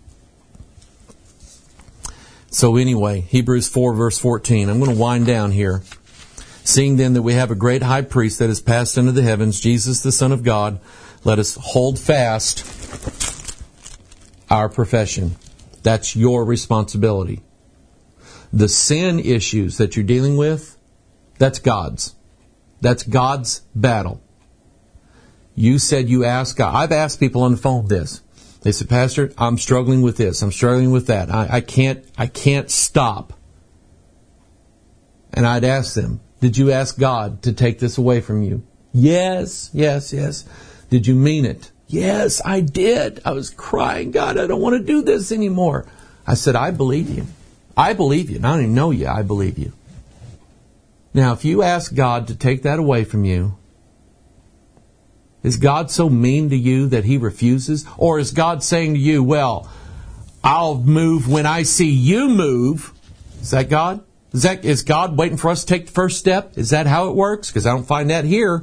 So anyway, Hebrews 4 verse 14. I'm going to wind down here. Seeing then that we have a great high priest that has passed into the heavens, Jesus the Son of God, let us hold fast our profession. That's your responsibility. The sin issues that you're dealing with, that's God's. That's God's battle. You said you asked God. I've asked people on the phone this. They said, Pastor, I'm struggling with this. I'm struggling with that. I can't stop. And I'd ask them, did you ask God to take this away from you? Yes. Did you mean it? Yes, I did. I was crying, God, I don't want to do this anymore. I said, I believe you. I believe you. I don't even know you. I believe you. Now, if you ask God to take that away from you, is God so mean to you that He refuses? Or is God saying to you, well, I'll move when I see you move? Is that God? Is God waiting for us to take the first step? Is that how it works? Because I don't find that here.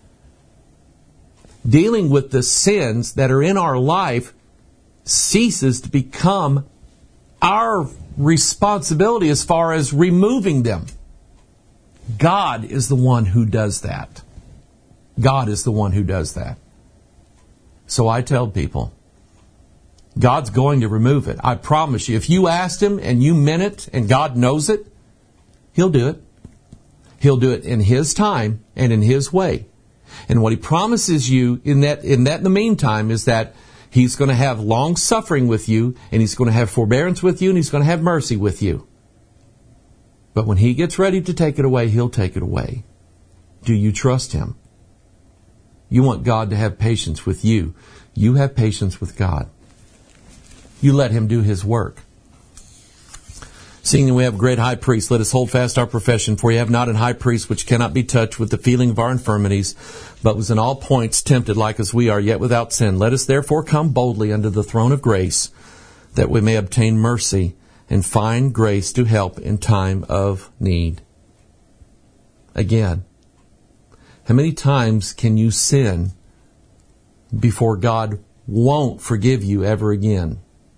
Dealing with the sins that are in our life ceases to become our responsibility as far as removing them. God is the one who does that. God is the one who does that. So I tell people, God's going to remove it. I promise you, if you asked Him and you meant it and God knows it, He'll do it. He'll do it in His time and in His way. And what He promises you in the meantime is that He's going to have long suffering with you, and He's going to have forbearance with you, and He's going to have mercy with you. But when He gets ready to take it away, He'll take it away. Do you trust Him? You want God to have patience with you. You have patience with God. You let Him do His work. Seeing that we have a great high priest, let us hold fast our profession. For we have not an high priest which cannot be touched with the feeling of our infirmities, but was in all points tempted like as we are, yet without sin. Let us therefore come boldly unto the throne of grace, that we may obtain mercy and find grace to help in time of need. Again, how many times can you sin before God won't forgive you ever again?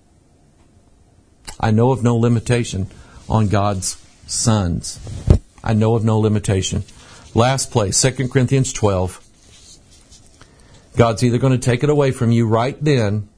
I know of no limitation on God's sons. I know of no limitation. Last place, 2 Corinthians 12. God's either going to take it away from you right then,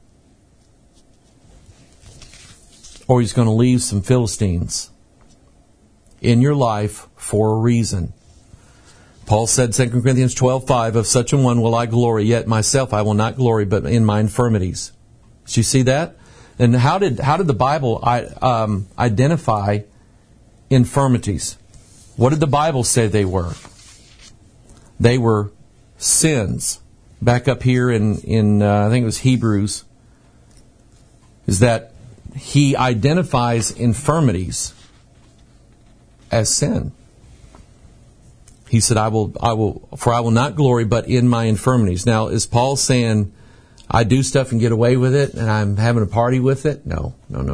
or He's going to leave some Philistines in your life for a reason. Paul said, 2 Corinthians 12:5, of such a one will I glory, yet myself I will not glory, but in my infirmities. Did you see that? And how did the Bible identify infirmities? What did the Bible say they were? They were sins, back up here in I think it was Hebrews, is that he identifies infirmities as sin. He said, I will not glory, but in my infirmities. Now, is Paul saying, I do stuff and get away with it, and I'm having a party with it? No.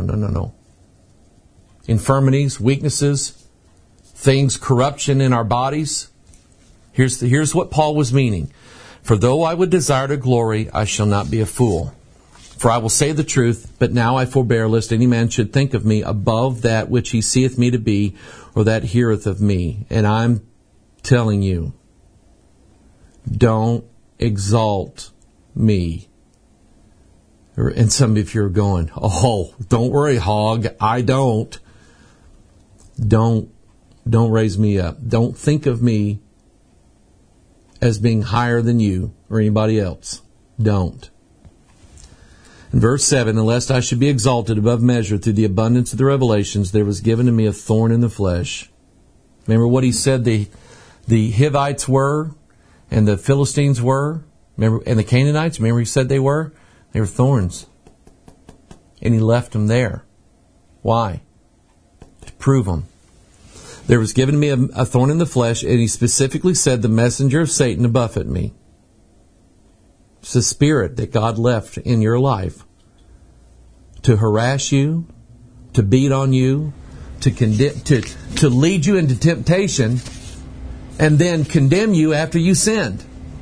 Infirmities, weaknesses, things, corruption in our bodies. Here's what Paul was meaning. For though I would desire to glory, I shall not be a fool. For I will say the truth, but now I forbear, lest any man should think of me above that which he seeth me to be, or that heareth of me. And I'm telling you, don't exalt me. And some of you are going, oh, don't worry, hog, I don't. Don't raise me up. Don't think of me as being higher than you or anybody else. Don't. In verse 7, unless I should be exalted above measure through the abundance of the revelations, there was given to me a thorn in the flesh. Remember what he said the Hivites were and the Philistines were? Remember, and the Canaanites, remember he said they were? They were thorns. And he left them there. Why? To prove them. There was given to me a thorn in the flesh, and he specifically said, the messenger of Satan to buffet me. It's the spirit that God left in your life to harass you, to beat on you, to lead you into temptation, and then condemn you after you sinned.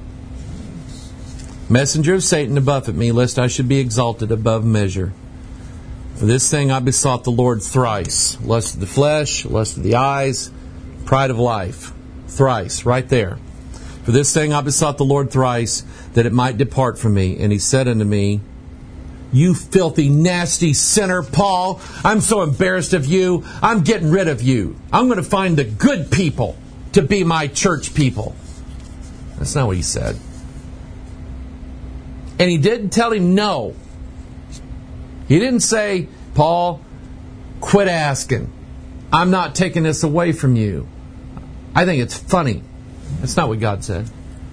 Messenger of Satan to buffet me, lest I should be exalted above measure. For this thing I besought the Lord thrice. Lust of the flesh, lust of the eyes, pride of life. Thrice, right there. For this thing I besought the Lord thrice, that it might depart from me. And he said unto me, you filthy, nasty sinner, Paul, I'm so embarrassed of you, I'm getting rid of you. I'm going to find the good people to be my church people. That's not what he said. And he didn't tell him no. He didn't say, Paul, quit asking. I'm not taking this away from you. I think it's funny. That's not what God said.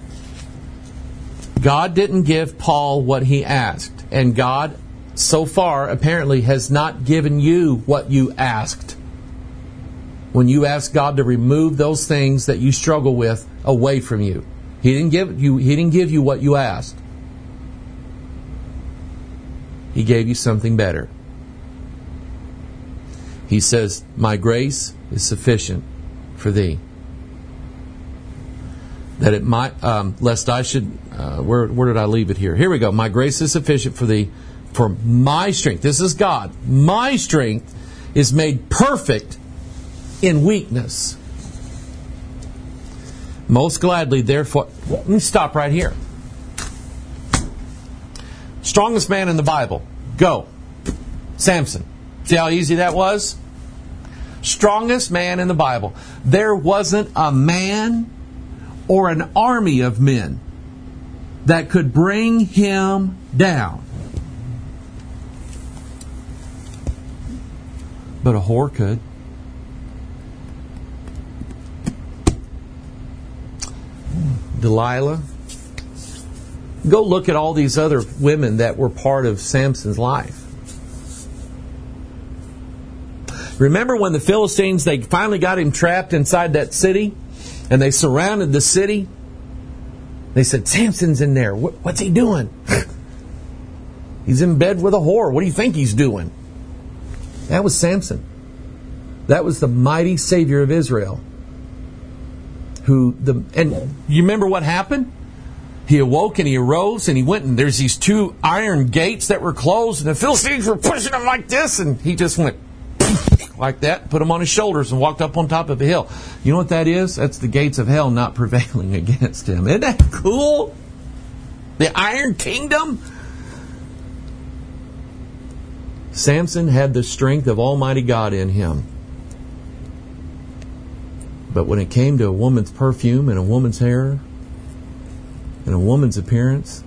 God didn't give Paul what he asked. And God, so far, apparently has not given you what you asked. When you ask God to remove those things that you struggle with away from you. He didn't give you what you asked. He gave you something better. He says, my grace is sufficient for thee. That it might, lest I should, where did I leave it here? Here we go. My grace is sufficient for thee, for my strength. This is God. My strength is made perfect in weakness. Most gladly, therefore, let me stop right here. Strongest man in the Bible. Go. Samson. See how easy that was? Strongest man in the Bible. There wasn't a man or an army of men that could bring him down. But a whore could. Delilah. Go look at all these other women that were part of Samson's life. Remember when the Philistines, they finally got him trapped inside that city? And they surrounded the city? They said, Samson's in there. What's he doing? He's in bed with a whore. What do you think he's doing? That was Samson. That was the mighty Savior of Israel. And you remember what happened? He awoke and he arose and he went, and there's these two iron gates that were closed, and the Philistines were pushing him like this, and he just went like that, put them on his shoulders, and walked up on top of a hill. You know what that is? That's the gates of hell not prevailing against him. Isn't that cool? The Iron Kingdom? Samson had the strength of Almighty God in him. But when it came to a woman's perfume and a woman's hair and a woman's appearance,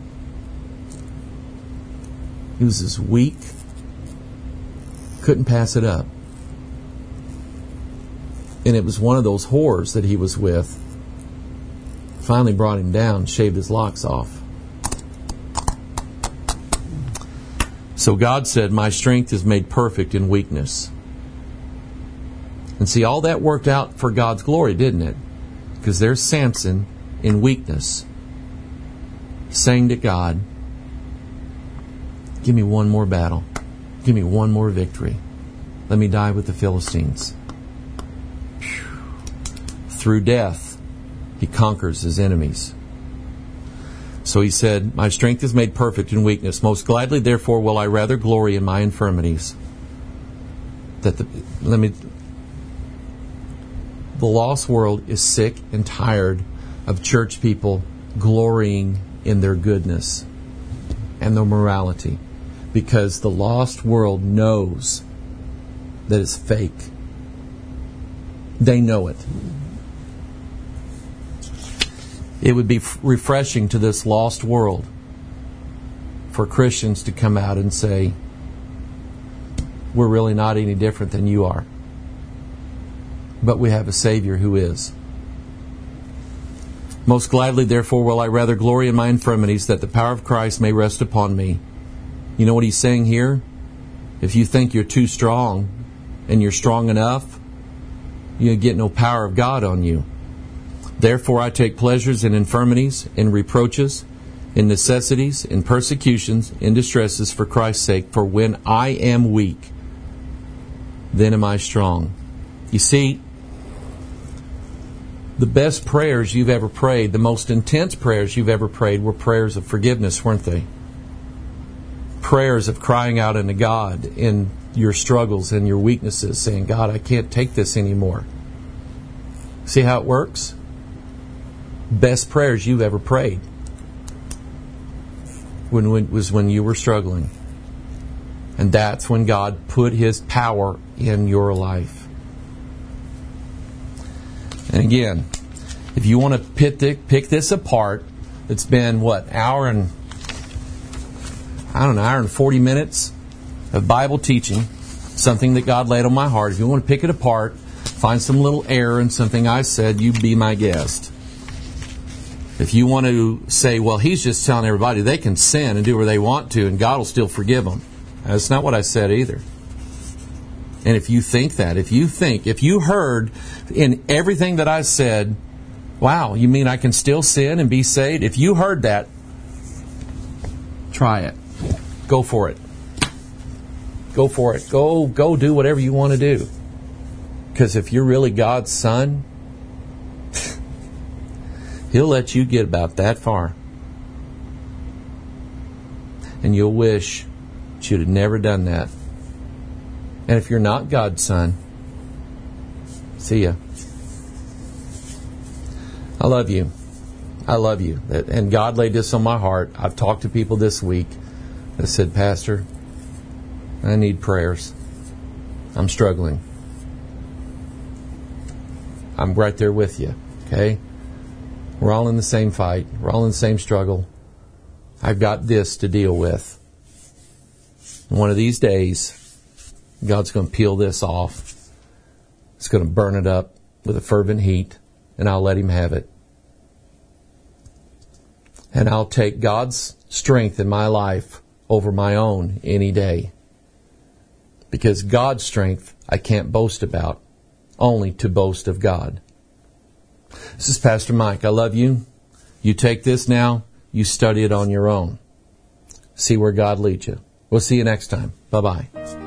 he was as weak, couldn't pass it up. And it was one of those whores that he was with Finally brought him down, shaved his locks off. So God said, my strength is made perfect in weakness. And see, all that worked out for God's glory, didn't it? Because there's Samson in weakness, saying to God, give me one more battle. Give me one more victory. Let me die with the Philistines. Through death, he conquers his enemies. So he said, my strength is made perfect in weakness. Most gladly, therefore, will I rather glory in my infirmities. The lost world is sick and tired of church people glorying in their goodness and their morality, because the lost world knows that it's fake. They know it. It would be refreshing to this lost world for Christians to come out and say, we're really not any different than you are. But we have a Savior who is. Most gladly, therefore, will I rather glory in my infirmities, that the power of Christ may rest upon me. You know what he's saying here? If you think you're too strong and you're strong enough, you get no power of God on you. Therefore I take pleasures in infirmities, in reproaches, in necessities, in persecutions, in distresses for Christ's sake. For when I am weak, then am I strong. You see, the best prayers you've ever prayed, the most intense prayers you've ever prayed, were prayers of forgiveness, weren't they? Prayers of crying out unto God in your struggles and your weaknesses, saying, God, I can't take this anymore. See how it works? Best prayers you've ever prayed was when you were struggling. And that's when God put His power in your life. And again, if you want to pick this apart, it's been, hour and 40 minutes of Bible teaching, something that God laid on my heart. If you want to pick it apart, find some little error in something I said, you be my guest. If you want to say, well, he's just telling everybody they can sin and do what they want to and God will still forgive them. That's not what I said either. And if you think that, if you heard in everything that I said, wow, you mean I can still sin and be saved? If you heard that, try it. Go for it. Go for it. Go do whatever you want to do. Because if you're really God's son, He'll let you get about that far. And you'll wish that you'd have never done that. And if you're not God's son, see ya. I love you. I love you. And God laid this on my heart. I've talked to people this week that said, Pastor, I need prayers. I'm struggling. I'm right there with you. Okay? We're all in the same fight. We're all in the same struggle. I've got this to deal with. And one of these days, God's going to peel this off. It's going to burn it up with a fervent heat, and I'll let Him have it. And I'll take God's strength in my life over my own any day. Because God's strength I can't boast about, only to boast of God. This is Pastor Mike. I love you. You take this now. You study it on your own. See where God leads you. We'll see you next time. Bye-bye.